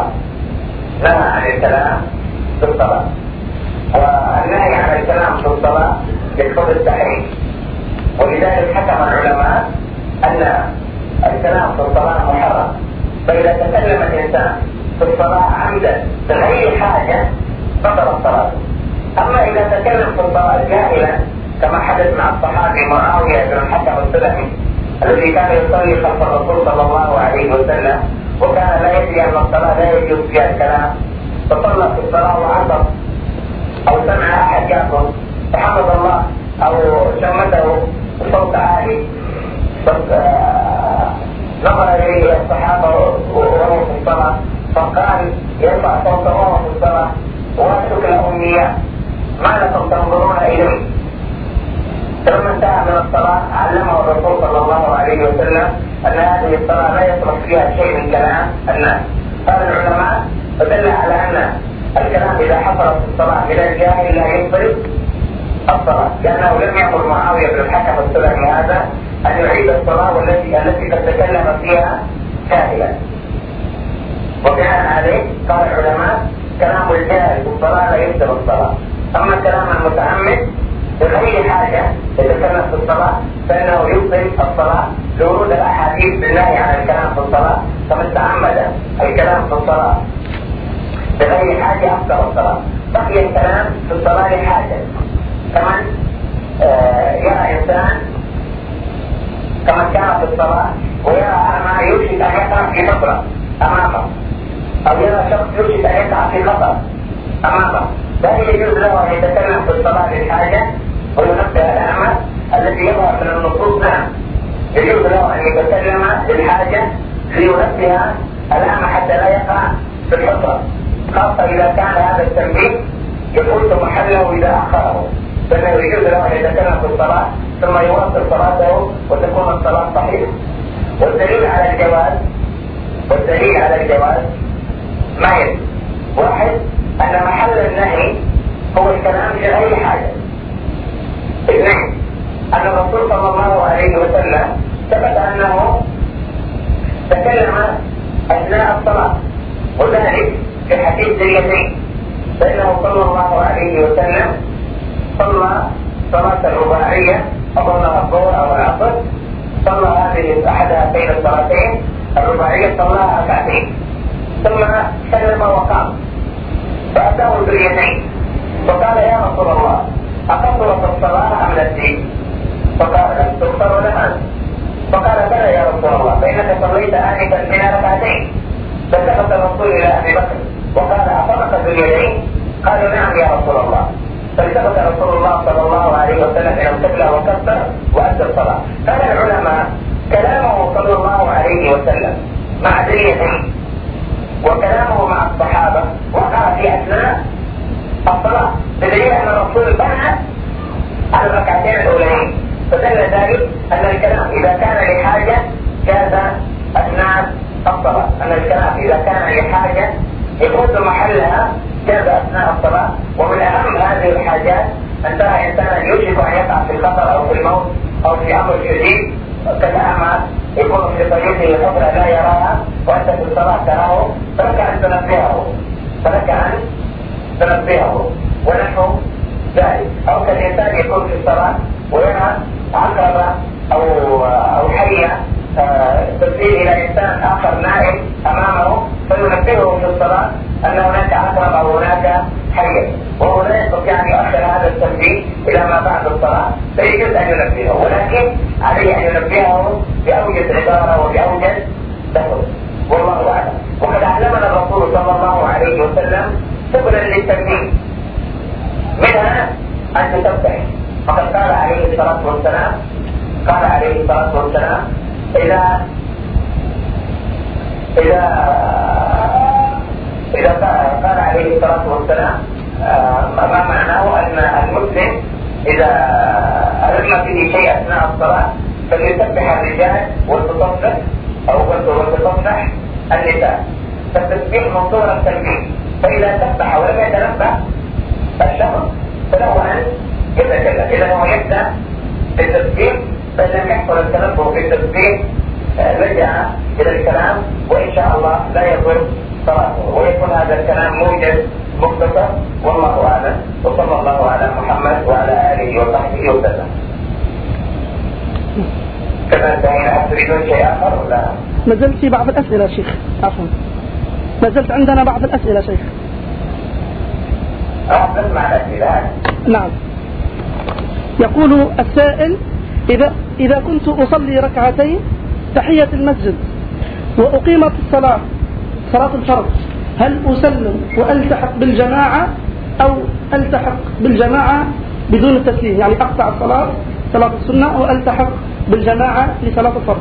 في الصلاة، والنهي عن الكلام في الصلاة يقتضي التحريم، ولذلك حكم العلماء أن الكلام في الصلاة محرم. فإذا تكلم الإنسان في الصلاة عمدا بغير حاجة بطل الصلاة. أما إذا تكلم في الصلاة جاهلا كما حدث مع الصحابي معاوية بن الحكم السلمي الذي كان يصلي خلف الرسول صلى الله عليه وسلم وكان لا يدري أن الصلاة لا يجوز فيها الكلام، فصلى في الصلاة وعصر أو سمع أحد يأكل فحمد الله أو شمته بصوت عالي، نظر إليه الصحابة وهو في الصلاة فقال يرفع صوته وهو في الصلاة: واترك الأمنيات ما لكم تنظرون إليه. فلما انتهى من الصلاة علمه الرسول صلى الله عليه وسلم أن هذه الصلاة لا يصلح فيها شيء من كلام الناس. قال العلماء فدل على أن الكلام إذا حصل في الصلاة من الجاهل لا يبطل الصلاة، لأنه لم يأمر معاوية بن الحكم السلمي هذا أن يعيد الصلاة التي قد تكلم فيها جاهلا. وبناء عليه قال العلماء كلام الجاهل في الصلاة لا يبطل الصلاة. أما كلام المتعمد بغير حاجة يتكلم في الصلاة فإنه يبطل الصلاة لورود الأحاديث بالنهي عن الكلام في الصلاة، فمن تعمد الكلام في الصلاة بغير حاجة أبطل الصلاة. بقي الكلام في الصلاة لحاجة، كمن يرى إنسان كما كان في الصلاة ويرى ما يوشك أن يقع في خطرة أمامه، أو يرى شخص يوشك أن يقع في خطر أمامه، فهل يجوز له أن يتكلم في الصلاة للحاجة وينبه الأعمى التي يظهر من النصوص؟ نعم يجوز له أن يتكلم للحاجة لينبه الأعمى حتى لا يقع في الخطرة، خاصة إذا كان هذا التنبيه يفوت محله إذا أخره، فإنه يجوز له أن يتكلم في الصلاة ثم يواصل صلاته وتكون الصلاة صحيحة. والدليل على الجواز ما يجب: واحد، أن محل النهي هو الكلام في أي حاجة. اثنين، أن الرسول صلى الله عليه وسلم ثبت أنه تكلم أثناء الصلاة، وذلك في حديث اليتيم، فإنه صلى الله عليه وسلم صلى صلاة الرباعية، أظنها الظهر أو العصر، صلى هذه أحد هاتين الصلاتين الرباعية صلاها ركعتين، ثم سلم وقام، فأتاه اليتيم فقال: يا رسول الله، أقصرت الصلاة أم نسيت؟ فقال: لم تقصر ولا أنت. فقال: بلى يا رسول الله، فإنك صليت آنفا بنا ركعتين. فالتفت الرسول إلى أبي بكر وقال: أصبت باليدين؟ قالوا: نعم يا رسول الله. فالتفت رسول الله صلى الله عليه وسلم إلى القبلة وكبر وأدى الصلاة. قال العلماء: كلامه صلى الله عليه وسلم مع اليتيم وكلامه مع الصحابة وقع في أثناء الصلاة، بدليل أن الرسول بنى على الركعتين الأولين، فدل ذلك أن الكلام إذا كان لحاجة جاز أثناء الصلاة، أن الكلام إذا كان لحاجة يفوت محلها جاز أثناء الصلاة. ومن أهم هذه الحاجات أن ترى إنسانا يوشك أن يقع في الخطر أو في الموت أو في أمر شديد كالأعمى يكون في طريقه فترة لا يراها وأنت في الصلاة تراه، فلك أن تنبهه ونحو ذلك. أو كالإنسان يكون في الصلاة ويرى عقرب أو حية تسير إلى إنسان آخر نائم أمامه، فينبهه في الصلاة أن هناك عقرب أو هناك حية، وهو لا يستطيع أن يؤخر هذا التنبيه إلى ما بعد الصلاة، فيجوز أن ينبهه، ولكن عليه أن ينبهه بأوجز عبارة وبأوجز لفظ، والله أعلم. وقد علمنا الرسول صلى الله عليه وسلم سبلا للتنبيه، منها أن تسبح، فقد قال عليه الصلاة والسلام: إذا قال عليه الصلاة والسلام ما معناه أن المسلم إذا ألم به شيء أثناء الصلاة فليسبح الرجال وتصفح النساء، فالتسبيح من صور التنبيه، فإذا سبح ولم يتنبه الشخص فله أن يتكلم. إذا هو يبدأ بالتسبيح فإذا يحصل التنبه بالتسبيح لجأ إلى الكلام، وإن شاء الله لا يضر صلاته، ويكون هذا الكلام موجز مختصر، والله أعلم. وصلى الله على محمد وعلى آله وصحبه وسلم. كما انتهينا، تريدون شيء آخر ولا؟ ما زلت في بعض الأسئلة شيخ، عفوا، ما زلت عندنا بعض الأسئلة شيخ. نسمع الأسئلة. نعم. يقول السائل: إذا كنت أصلي ركعتين تحية المسجد وأقيمت الصلاة، صلاة الفرض، هل أسلم وألتحق بالجماعة أو ألتحق بالجماعة بدون التسليم، يعني أقطع صلاة السنة وألتحق بالجماعة لصلاة الفرض؟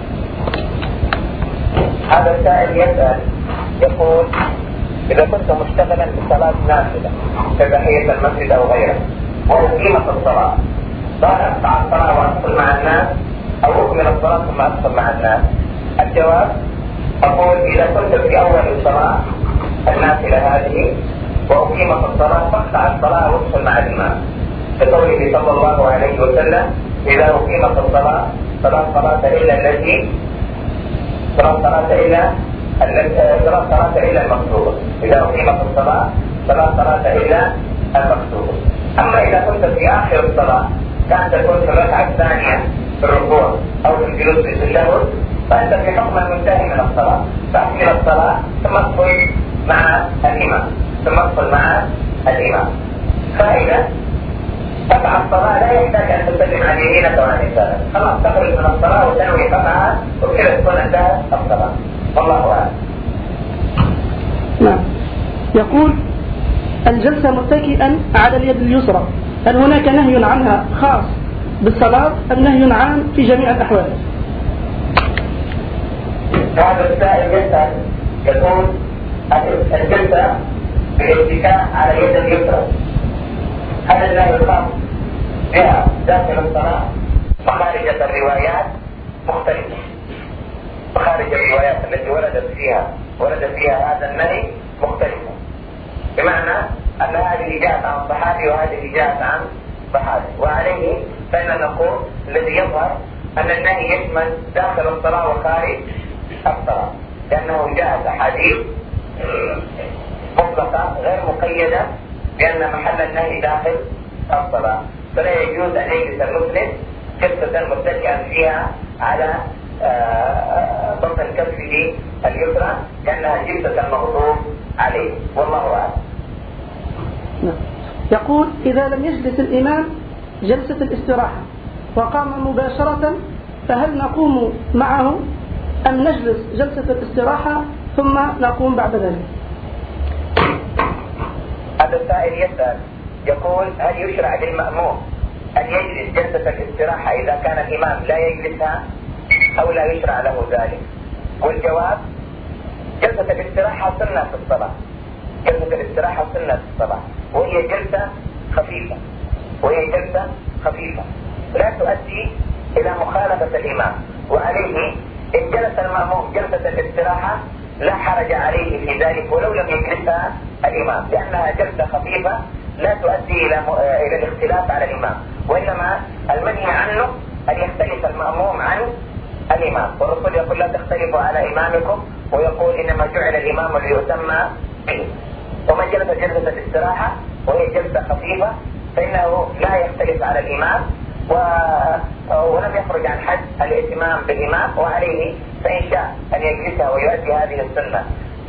هذا السائل يسأل يقول: إذا كنت مشتغلا بصلاة نافلة كتحية المسجد أو غيره وأقيمت الصلاة، قال أقطع الصلاة وأدخل مع الناس أو أكمل الصلاة ثم أدخل مع الناس؟ الجواب: أقول إذا كنت في أول الصلاة النافلة هذه وأقيمت الصلاة فاقطع الصلاة وادخل مع الإمام، بقوله صلى الله عليه وسلم: إذا أقيمت الصلاة فلا صلاة إلا المكتوبة. إذا أقيمت الصلاة فلا صلاة إلا المكتوبة. أما إذا كنت في آخر الصلاة كانت تكون في الركعة الثانية في الركوع أو في الجلوس في التشهد، فأنت في حكم المنتهي من الصلاة، فأكمل الصلاة ثم ادخل مع الإمام. فإذا قطع الصلاة لا يحتاج أن تسلم عن يمينك وعن يسارك، خلاص تخرج من الصلاة وتنوي قطعها وكذا تكون انتهت الصلاة. والله أعلم. نعم. يقول: الجلسة متكئا على اليد اليسرى، هل هناك نهي عنها خاص بالصلاة أم نهي عام في جميع الأحوال؟ هذا السائل يسأل يقول: الجلسة بالاتكاء على اليد اليسرى، هذا النهي الخاص بها داخل الصلاة وخارج الروايات مختلفة. وخارج الروايات التي ورد فيها هذا النهي مختلفة، بمعنى أن هذه جاءت عن صحابي وهذه جاءت عن صحابي. وعليه فإن نقول الذي يظهر أن النهي يشمل داخل الصلاة وخارج الصلاة، لأنه جاءت أحاديث مطلقة غير مقيدة بأن محل النهي داخل الصلاة، فلا يجوز أن يجلس المسلم جلسة متكئا فيها على بطن كفه اليسرى كأنها جلسة المغضوب عليه. والله أعلم. يقول: إذا لم يجلس الإمام جلسة الاستراحة وقام مباشرة، فهل نقوم معه أم نجلس جلسة الاستراحة ثم نقوم بعد ذلك؟ هذا السائل يسأل يقول: هل يشرع للمأموم أن يجلس جلسة الاستراحة إذا كان الإمام لا يجلسها أو لا يشرع له ذلك؟ والجواب: جلسة الاستراحة سنة في الصلاة، وهي جلسة خفيفة لا تؤدي إلى مخالفة الإمام. وعليه إن جلس المأموم جلسة الاستراحة لا حرج عليه في ذلك ولو لم يجلسها الإمام، لأنها جلسة خفيفة لا تؤدي إلى الاختلاف على الإمام، وإنما المنهي عنه أن يختلف المأموم عن الإمام. والرسول يقول: لا تختلفوا على إمامكم، ويقول: إنما جعل الإمام ليؤتم به. ومن جلس جلسة الاستراحة وهي جلسة خفيفة فإنه لا يختلف على الإمام ولم يخرج عن حد الائتمام بالإمام، وعليه فإن شاء أن يجلسها ويؤدي هذه السنة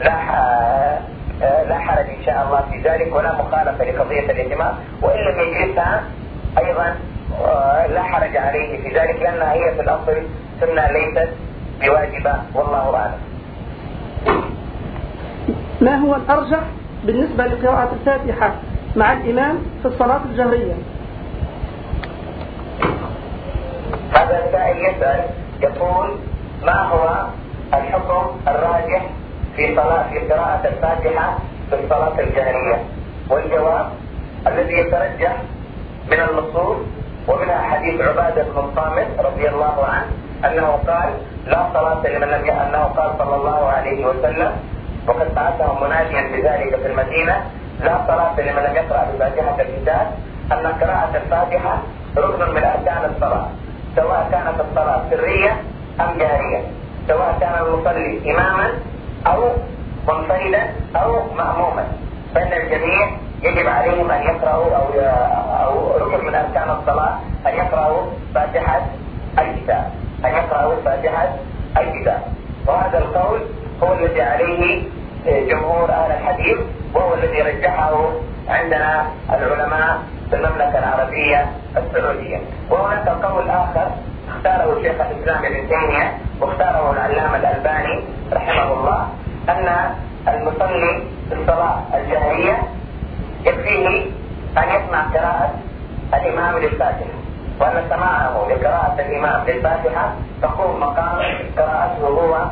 لا حرج إن شاء الله في ذلك ولا مخالفة لقضية الائتمام، وإن لم يجلسها أيضا لا حرج عليه في ذلك، لأنها هي في الأصل سنة ليست بواجبة. والله أعلم. ما هو الأرجح بالنسبة لقراءة الفاتحة مع الإمام في الصلاة الجهرية؟ هذا السائل يسأل يقول: ما هو الحكم الراجح في قراءة الفاتحة في الصلاة الجهرية؟ والجواب: الذي يترجح من النصوص ومنها حديث عبادة بن الصامت رضي الله عنه أنه قال: لا صلاة لمن لم أنه قال صلى الله عليه وسلم، وقد بعثهم مناديا بذلك في المدينة: لا صلاة لمن لم يقرأ بفاتحة الكتاب، أن قراءة الفاتحة ركن من أركان الصلاة، سواء كانت الصلاة سرية أم جهرية، سواء كان المصلي إماما أو منفردا أو مأموما، فإن الجميع يجب عليهم أن يقرأوا أو ركن من أركان الصلاة أن يقرأوا فاتحة الكتاب. وهذا القول هو الذي عليه جمهور أهل الحديث، وهو الذي رجحه عندنا العلماء في المملكة العربية السعودية. وهناك قول آخر اختاره شيخ الإسلام ابن تيمية واختاره العلامة الألباني رحمه الله، أن المصلي في الصلاة الجهرية يكفيه أن يسمع قراءة الإمام للفاتحة، وأن سماعه لقراءة الإمام للفاتحة تقوم مقام قراءته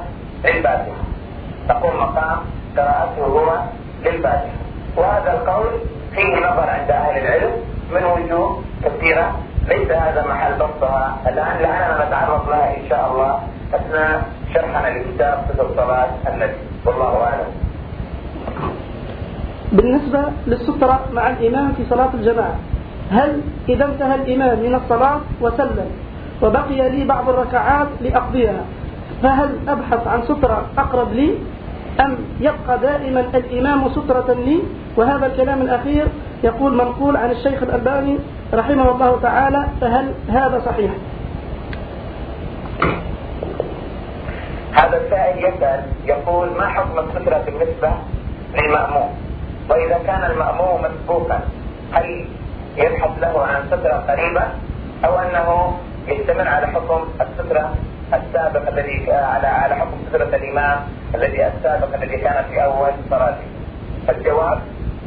هو للفاتحة. وهذا القول فيه نظر عند أهل العلم من وجوه كثيرة، ليس هذا محل بسطها الآن، لأننا نتعرض لها إن شاء الله أثناء شرحنا لكتاب صفة صلاة النبي. والله أعلم. بالنسبة للسترة مع الإمام في صلاة الجماعة، هل إذا انتهى الإمام من الصلاة وسلم وبقي لي بعض الركعات لأقضيها، فهل أبحث عن سترة أقرب لي أم يبقى دائما الإمام سترة لي؟ وهذا الكلام الأخير يقول منقول عن الشيخ الألباني رحمه الله تعالى، فهل هذا صحيح؟ هذا السائل يسأل يقول ما حكم السترة بالنسبة للمأموم، وإذا كان المأموم مسبوقا هل يبحث له عن سترة قريبة أو أنه يستمر على حكم السترة السابق الذي على حكم سترة الإمام السابق الذي كان في أول صلاته؟ الجواب: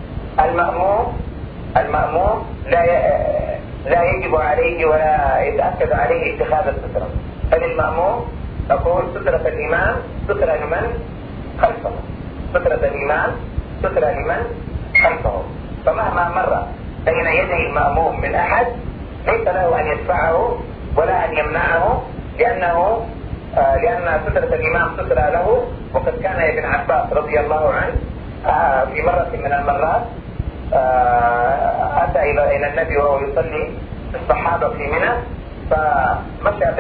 المأموم لا يجب عليه ولا يتأكد عليه اتخاذ السترة، بل المأموم أقول سترة الإمام سترة لمن خلفه، سترة الإمام سترة لمن خلفه، فمهما مر بين يدي المأموم من أحد ليس له أن يدفعه ولا أن يمنعه، لأن سترة الإمام سترة له. وقد كان ابن عباس رضي الله عنه في مرة من المرات أتى إلى النبي وهو يصلي الصحابة في منى، فمشى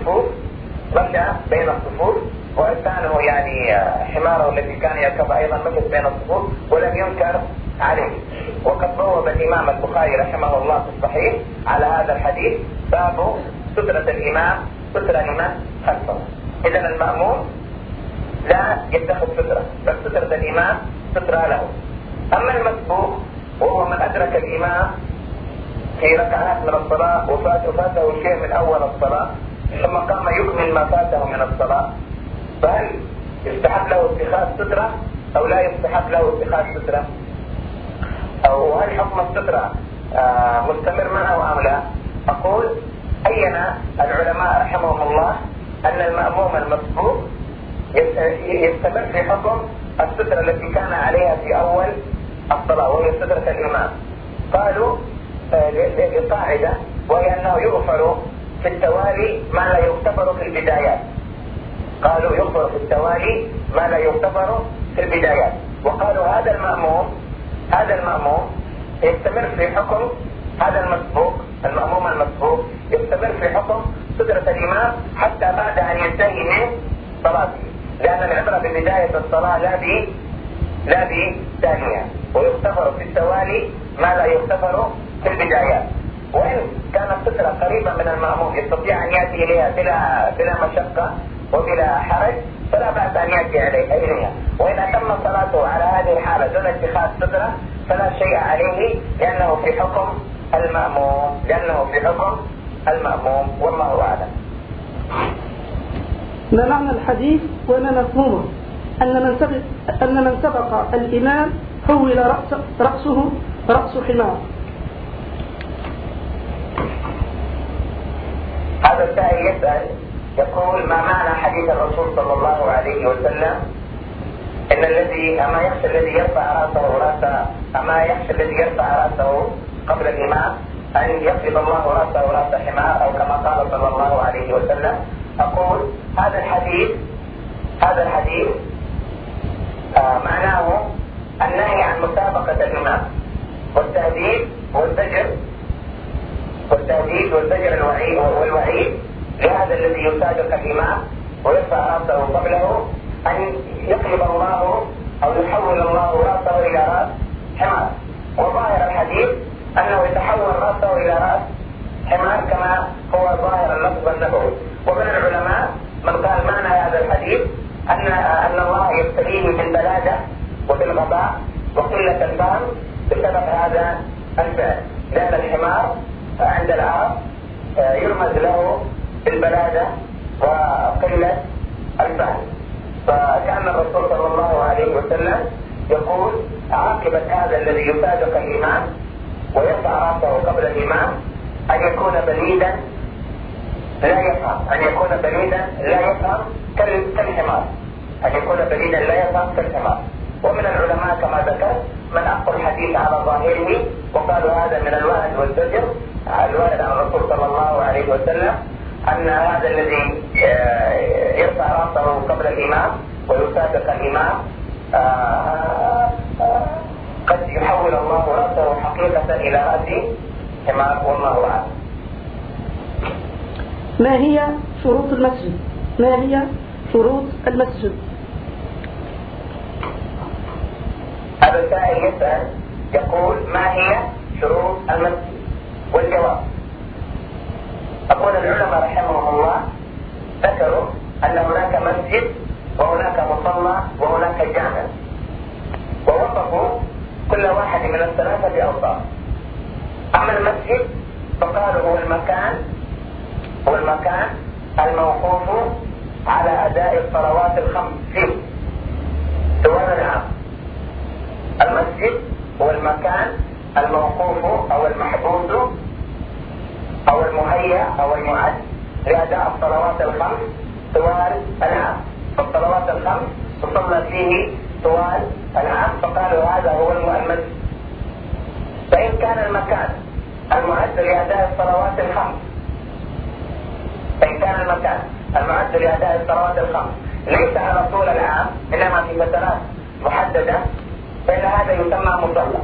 بين الصفوف وإنسانه يعني حماره الذي كان يركب أيضا مشى بين الصفوف ولم ينكر عليه. وقد بوب الإمام البخاري رحمه الله في الصحيح على هذا الحديث باب سترة الإمام سترة لمن خلفه. إذن المأموم لا يتخذ سترة، بل سترة الإمام سترة له. أما المسبوق وهو من أدرك الإمام في ركعات من الصلاة وفاته شيء من أول الصلاة ثم قام يكمل ما فاته من الصلاة، فهل يستحق له اتخاذ سترة أو لا يستحق له اتخاذ سترة؟ أو هل حكم السترة مستمر معه أم لا؟ أقول أين العلماء رحمهم الله أن المأموم المسبوق يستمر في حكم السترة التي كان عليها في أول الصلاة وهي سترة الإمام. قالوا لقاعدة وهي أنه يغفر في التوالي ما لا يغتفر في البدايات. قالوا يغفر في التوالي ما لا يغتفر في البدايات. وقالوا هذا المأموم يستمر في حكم هذا المأموم المسبوق يستمر في حكم سترة الإمام حتى بعد أن ينتهي من صلاته، لأن العبرة ببداية الصلاة لا بثانية، ويغتفر في التوالي ما لا يغتفر في البدايات. وإن كانت سترة قريبة من المأموم يستطيع أن يأتي إليها بلا مشقة وبلا حرج فلا بأس أن يأتي إليها. وإن أتم صلاته على هذه الحالة دون اتخاذ سترة فلا شيء عليه لأنه في حكم المأموم والله أعلم. ما معنى الحديث وما مفهومه أن من سبق الإمام حول رأسه رأس حمار؟ هذا السائل يسأل يقول ما معنى حديث الرسول صلى الله عليه وسلم أما يخشى الذي يرفع رأسه قبل الإمام أن يقبض الله رأسه رأس حمار أو كما قال صلى الله عليه وسلم. أقول هذا الحديث معناه النهي عن مسابقة الإمام والتهديد والزجر والوعيد لهذا الذي يسابق الإمام ويرفع رأسه قبله أن يقلب الله أو يحول الله رأسه إلى رأس حمار. وظاهر الحديث أنه يتحول رأسه إلى رأس حمار كما هو ظاهر اللفظ النبوي. ومن العلماء من قال معنى هذا الحديث أن الله يبتليه بالبلادة وبالغباء وقلة الفهم بسبب هذا الفعل، لأن الحمار عند العرب يرمز له بالبلادة وقلة الفهم. فكان الرسول صلى الله عليه وسلم يقول عاقبة هذا الذي يسابق الإمام ويرفع رأسه قبل الإمام أن يكون بليدا لا يفهم كالحمار، ومن العلماء كما ذكر من أخذ الحديث على ظاهره وقالوا هذا من الوعد والزجر الوارد عن الرسول صلى الله عليه وسلم أن هذا الذي يرفع رأسه قبل الإمام ويسابق الإمام قد يحول الله رأسه حقيقة إلى رأس حمار والله أعلم. ما هي شروط المسجد؟ ما هي شروط المسجد؟ هذا السائل يسأل يقول ما هي شروط المسجد؟ والجواب أقول العلماء رحمهم الله ذكروا أن هناك مسجد وهناك مصلى وهناك جامع، ووصفوا كل واحد من الثلاثة بأوصاف. أما المسجد فقالوا هو المكان الموقوف على أداء الصلوات الخمس فيه سواء العام. المسجد هو المكان الموقوف أو المحبوس أو المهيأ أو المعد لأداء الصلوات الخمس طوال العام. الصلوات الخمس تصلى فيه طوال العام، فقالوا هذا هو المسجد. فإن كان المكان المعد لأداء الصلوات الخمس ليس على طول العام إنما في فترات محددة فإن هذا يسمى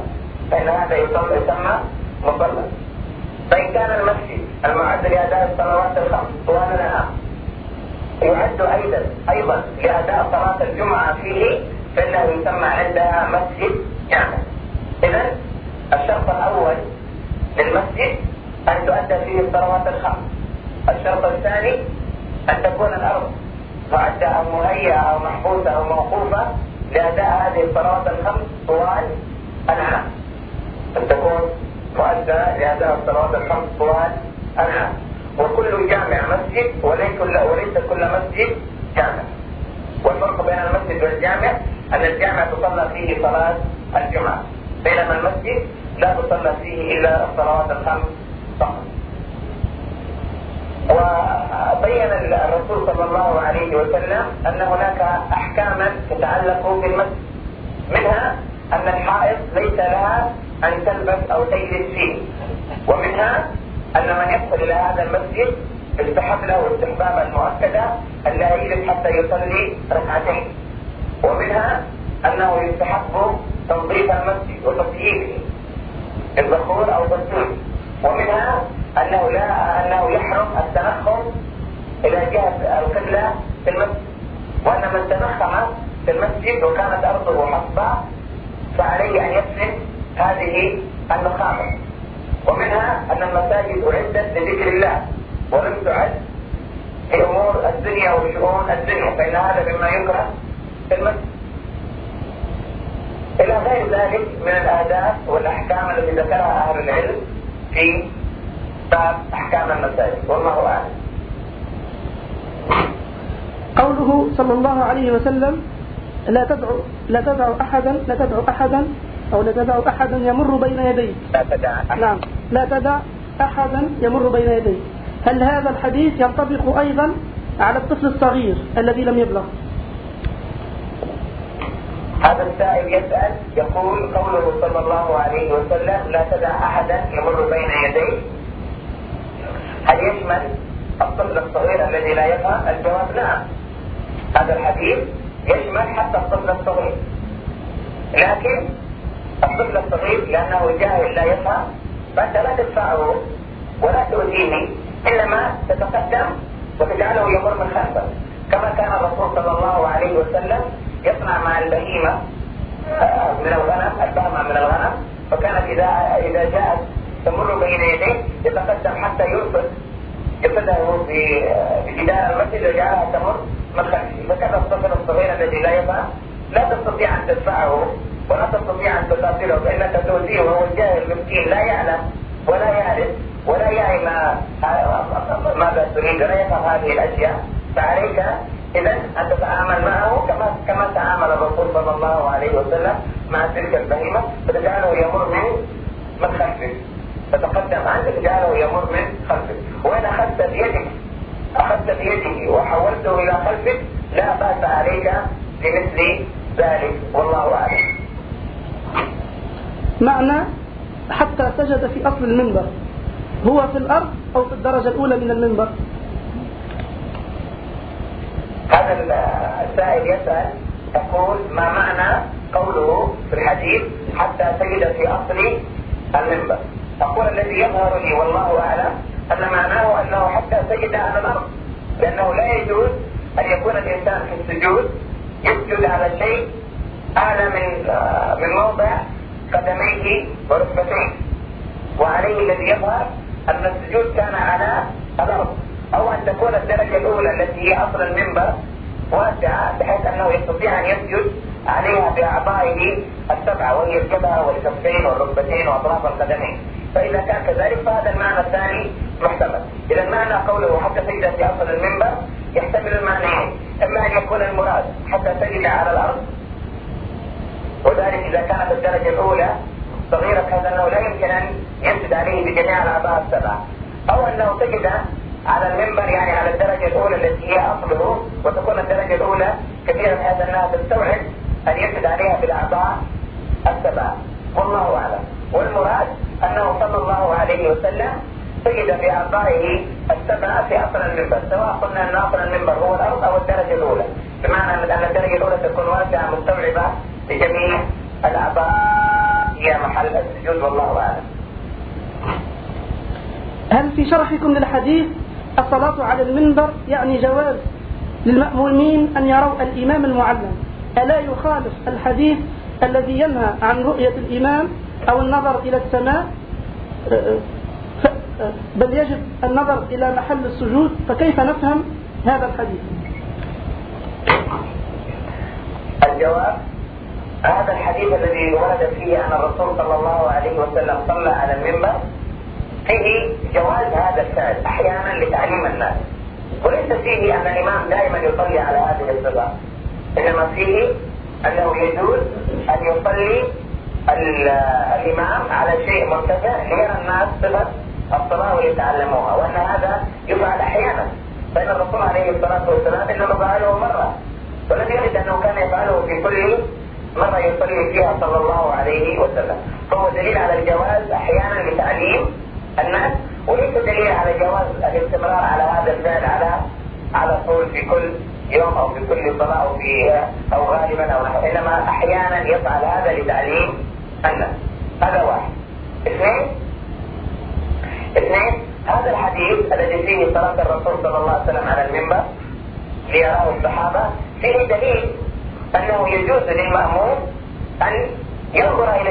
مصلى. فإن كان المسجد المعد لأداء الصلوات الخمس طوال العام يعد أيضا لأداء صلاة الجمعة فيه فإنه يسمى عندها مسجد جامع. إذن الشرط الأول للمسجد أن تؤدى فيه الصلوات الخمس. الشرط الثاني أن تكون الأرض معدة أو مهيئة أو محبوسة أو موقوفة لأداء هذه الصلوات الخمس طوال العام. أن تكون مؤدى لأداء الصلوات الخمس طوال العام. وكل جامع مسجد وليس كل مسجد جامع. والفرق بين المسجد والجامع أن الجامع تصلى فيه صلاة الجمعة، بينما المسجد لا تصلى فيه إلا الصلوات الخمس فقط. وبين الرسول صلى الله عليه وسلم أن هناك أحكاما تتعلق بالمسجد، منها أن الحائض ليس لها أن تلبس أو تجلس فيه، ومنها أن من يدخل إلى هذا المسجد يستحب له استحبابا مؤكدا أن لا يجلس حتى يصلي ركعتين، ومنها أنه يستحب تنظيف المسجد وتطهيره البخور أو بالطين، ومنها أنه يحرم التنخم إلى جهة القبلة في المسجد، وأن من تنخم في المسجد وكانت أرضه حصباء فعليه أن يسلم هذه النخامة. ومنها أن المساجد أعدت لذكر الله ولم تعد في أمور الدنيا وشؤون الدنيا، فإن هذا مما يكره في المسجد، إلى غير ذلك من الآداب والأحكام التي ذكرها أهل العلم في باب أحكام المساجد والله أعلم. قوله صلى الله عليه وسلم لا تدع أحدا يمر بين يديك. نعم، لا تدع أحدا يمر بين يديك. هل هذا الحديث ينطبق أيضا على الطفل الصغير الذي لم يبلغ؟ هذا السائل يسأل يقول قوله صلى الله عليه وسلم لا تدع أحدا يمر بين يديك، هل يشمل الطفل الصغير الذي لا يفهم؟ الجواب نعم، هذا الحديث يشمل حتى الطفل الصغير، لكن الطفل الصغير لأنه جاهل لا يفهم فأنت لا تدفعه ولا تؤذيه، إنما تتقدم وتجعله يمر من خلفه، كما كان الرسول صلى الله عليه وسلم يصنع مع البهيمة من الغنم، البهمة من الغنم، فكانت إذا جاءت تمر بين يديه يتقدم حتى يرفده بجدار المسجد ويجعلها تمر من خلفه. فكان الطفل الصغير الذي لا يفهم لا تستطيع أن تدفعه ولا تستطيع أن تقاتله، فإنك تؤذيه وهو الجاهل المسكين لا يعلم ولا يعرف ولا يعي ماذا تريد ولا يفهم هذه الأشياء. فعليك إذن أن تتعامل معه كما تعامل الرسول صلى الله عليه وسلم مع تلك البهيمة، فتجعله يمر من خلفه، فتقدم عنك تجعله يمر من خلفه. وإن أخذت بيده وحولته إلى خلفك لا بأس عليك بمثل ذلك والله أعلم. معنى حتى سجد في أصل المنبر هو في الأرض أو في الدرجة الأولى من المنبر؟ هذا السائل يسأل يقول ما معنى قوله في الحديث حتى سجد في أصل المنبر. أقول الذي يظهر لي والله أعلم أن معناه أنه حتى سجد على الأرض، لأنه لا يجوز أن يكون الإنسان في السجود يسجد على شيء أعلى من موضع قدميه وركبتيه، وعليه الذي يظهر أن السجود كان على الأرض، أو أن تكون الدرجة الأولى التي هي أصل المنبر واسعة بحيث أنه يستطيع أن يسجد عليها بأعضائه السبعة، وهي الجبهة والكفين والركبتين وأطراف القدمين. فإذا كان كذلك فهذا المعنى الثاني محتمل. إذا معنى قوله حتى سجد في أصل المنبر يحتمل المعنيين، إما أن يكون المراد حتى سجد على الأرض، وذلك إذا كانت الدرجة الأولى صغيرة بحيث أنه لا يمكن أن يسجد عليه بجميع الأعضاء السبعة، أو أنه سجد على المنبر يعني على الدرجة الأولى التي هي أصله، وتكون الدرجة الأولى كثيرة بحيث أنها تستوعب أن يسجد عليها بالأعضاء السبعة، والله أعلم. والمراد أنه صلى الله عليه وسلم سجد بأعضائه السبعة في أصل المنبر، سواء قلنا أن أصل المنبر هو الأرض أو الدرجة الأولى، بمعنى أن الدرجة الأولى تكون واسعة مستوعبة لجميع الأعضاء هي محل السجود، والله أعلم. هل في شرحكم للحديث الصلاة على المنبر يعني جواز للمأمومين أن يروا الإمام المعلم، ألا يخالف الحديث الذي ينهى عن رؤية الإمام أو النظر إلى السماء، بل يجب النظر إلى محل السجود؟ فكيف نفهم هذا الحديث؟ الجواب: هذا الحديث الذي ورد فيه أن الرسول صلى الله عليه وسلم صلى على المنبر فيه جواز هذا الفعل أحيانا لتعليم الناس، وليس فيه أن الإمام دائما يصلي على هذه الصفة، إنما فيه أنه يجوز أن يصلي الإمام على شيء مرتفع ليرى الناس صفة الصلاة ويتعلموها، وأن هذا يفعل أحيانا، فإن الرسول عليه الصلاة والسلام إنما فعله مرة، ولم يرد أنه كان يفعله في كل مرة يصلي فيها صلى الله عليه وسلم، فهو دليل على الجواز أحيانا لتعليم الناس، وليس دليل على جواز الاستمرار على هذا الفعل على طول في كل يوم أو في كل صلاة أو غالبا أو نحو، إنما أحيانا يفعل هذا لتعليم الناس. هذا واحد. اثنين، هذا الحديث الذي فيه صلاة الرسول صلى الله عليه وسلم على المنبر ليراه الصحابة فيه دليل أنه يجوز للمأموم أن ينظر إلى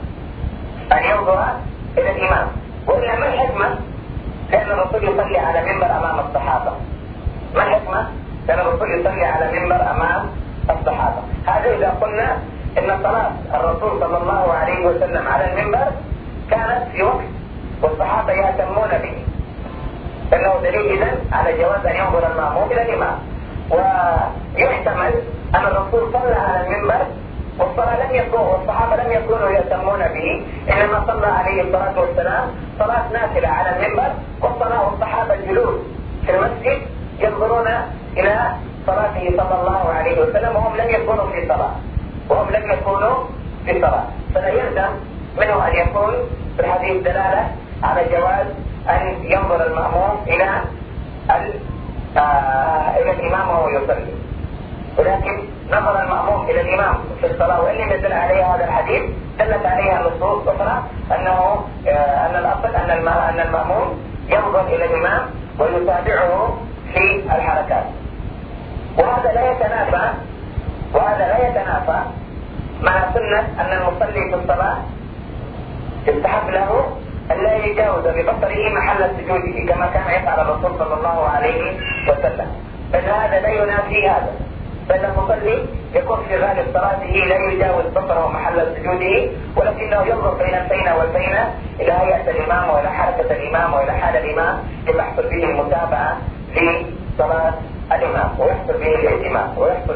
الإمام، وإلا ما الحكمة؟ لأن الرسول يصلي على منبر أمام الصحابة. ما الحكمة؟ لأن الرسول يصلي على منبر أمام الصحابة. هذا إذا قلنا إن صلاة الرسول صلى الله عليه وسلم على المنبر كانت في وقت والصحابة يهتمون به، فإنه دليل إذن على جواز أن ينظر المأموم إلى الإمام. ويحتمل أن الرسول صلى على المنبر والصحابة لم يكونوا يهتمون به، إنما صلى عليه الصلاة والسلام صلاة نافلة على المنبر، والصلاة والصحابة الجلوس في المسجد ينظرون إلى صلاته صلى الله عليه وسلم وهم لم يكونوا في صلاة، فلا يلزم منه أن يكون في الحديث دلالة على جواز أن ينظر المأموم إلى الإمام وهو يصلي، ولكن نظر المأموم إلى الإمام في الصلاة وإن لم يدل عليها هذا الحديث دلت عليها نصوص أخرى أن الأصل أن المأموم ينظر إلى الإمام ويتابعه في الحركات. وهذا لا يتنافى مع سنة أن المصلي في الصلاة يستحب له أن لا يجاوز ببصره محل سجوده كما كان يفعل الرسول صلى الله عليه وسلم، بل هذا لا ينافي هذا، بل المصلي يكون في غالب صلاته لا يجاوز بصره محل سجوده، ولكنه ينظر بين الفينة والفينة إلى هيئة الإمام وإلى حركة الإمام وإلى حال الإمام ليحصل به المتابعة في صلاة الإمام ويحصل به الائتمام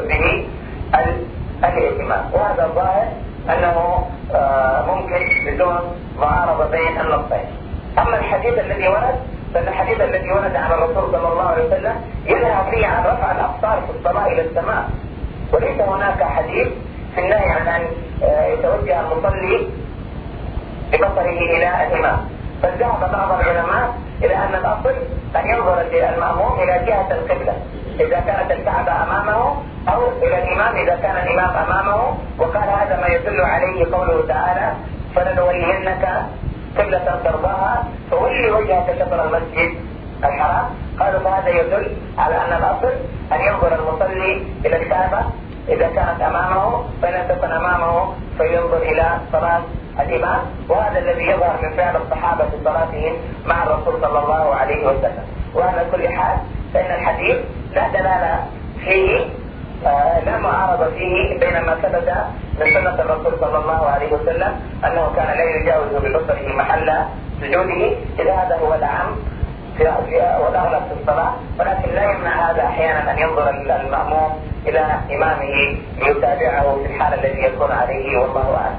وهذا الظاهر أنه ممكن بدون معارضة بين النصين. أما الحديث الذي ورد فإن الحديث الذي ورد عن الرسول صلى الله عليه وسلم ينهى فيه عن رفع الأبصار في الصلاة إلى السماء، وليس هناك حديث في النهي عن أن يتوجه المصلي ببصره إلى الإمام، فذهب بعض العلماء إلى أن الأصل أن ينظر المأموم إلى جهة القبلة، إذا كانت الكعبة أمامه أو إلى الإمام إذا كان الإمام أمامه. وقال هذا ما يدل عليه قوله تعالى فلنولينك قبلة ترضاها فولي وجهك شطر المسجد الحرام. قالوا فهذا يدل على أن الأصل أن ينظر المصلي إلى الكعبة إذا كانت أمامه، فإن لم تكن أمامه فينظر إلى صلاة الإمام. وهذا الذي يظهر من فعل الصحابة في صلاتهم مع الرسول صلى الله عليه وسلم. وعلى كل حال فإن الحديث لا دلالة فيه، لا معارضة فيه بين ما ثبت من سنة الرسول صلى الله عليه وسلم أنه كان لا يجاوز ببصره محل سجوده، إذا هذا هو العام والأغلب في الصلاة. ولكن لا يمنع هذا أحيانا أن ينظر المأموم إلى إمامه ليتابعه في الحال الذي يكون عليه، والله أعلم.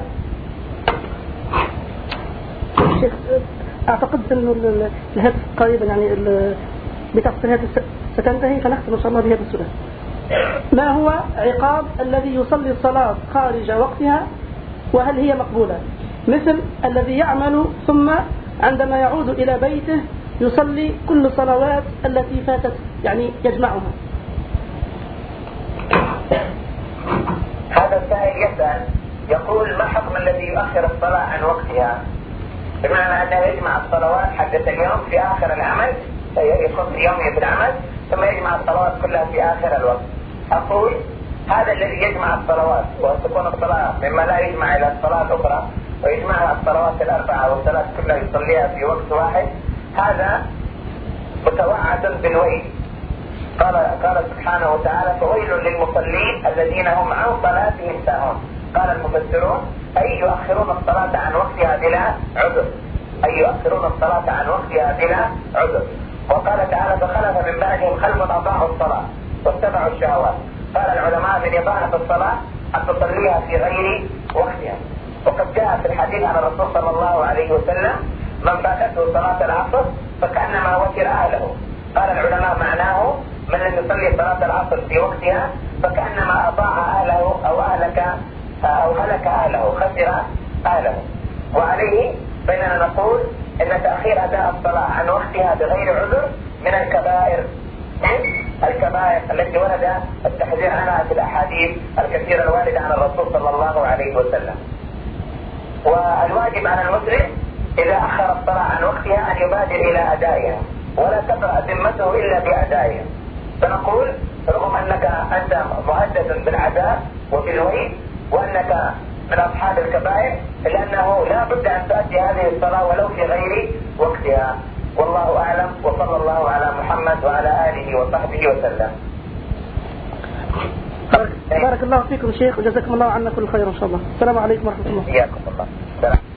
شيخ أعتقد أنه الهدف قريبا يعني بتفصيل هذا ستنتهي، فنختم إن شاء الله بهذا السؤال. ما هو عقاب الذي يصلي الصلاة خارج وقتها وهل هي مقبولة؟ مثل الذي يعمل ثم عندما يعود إلى بيته يصلي كل الصلوات التي فاتت، يعني يجمعها. هذا السائل يسأل يقول ما حكم الذي يؤخر الصلاة عن وقتها، بمعنى أنه يجمع الصلوات حقة اليوم في آخر العمل، يكون في يومه في العمل ثم يجمع الصلوات كلها في آخر الوقت. أقول هذا الذي يجمع الصلوات وتكون الصلاة مما لا يجمع إلى الصلاة الأخرى ويجمع الصلوات الأربعة والثلاث كلها يصليها في وقت واحد، هذا متوعد بالويل. قال سبحانه وتعالى فويل للمصلين الذين هم عن صلاتهم ساهون. قال المفسرون أي يؤخرون الصلاة عن وقتها بلا عذر، أي يؤخرون الصلاة عن وقتها بلا عذر. وقال تعالى فخلف من بعدهم خلف أضاعوا الصلاة واتبعوا الشهوات. قال العلماء من إضاعة الصلاة أن تصليها في غير وقتها. وقد جاء في الحديث عن الرسول صلى الله عليه وسلم من فاتته صلاة العصر فكأنما وتر أهله. قال العلماء معناه من لم يصلي صلاة العصر في وقتها فكأنما أضاع أهله أو أهلك أو هلك أهله، خسر أهله. وعليه بيننا نقول إن تأخير أداء الصلاة عن وقتها بغير عذر من الكبائر، التي ورد التحذير عنها في الأحاديث الكثيرة الواردة عن الرسول صلى الله عليه وسلم. والواجب على المسلم إذا أخر الصلاة عن وقتها أن يبادر إلى أدائها ولا تقرأ ذمته إلا بأدائها. فنقول رغم أنك أنت مهدد بالعذاب وبالوعيد وأنك من أصحاب الكبائر، لأنه لا بد أن تأتي هذه الصلاة ولو في غير وقتها. والله أعلم، وصلى الله على محمد وعلى آله وصحبه وسلم. بارك الله فيكم شيخ وجزاكم الله عنا كل خير إن شاء الله. السلام عليكم ورحمة الله. إياكم الله.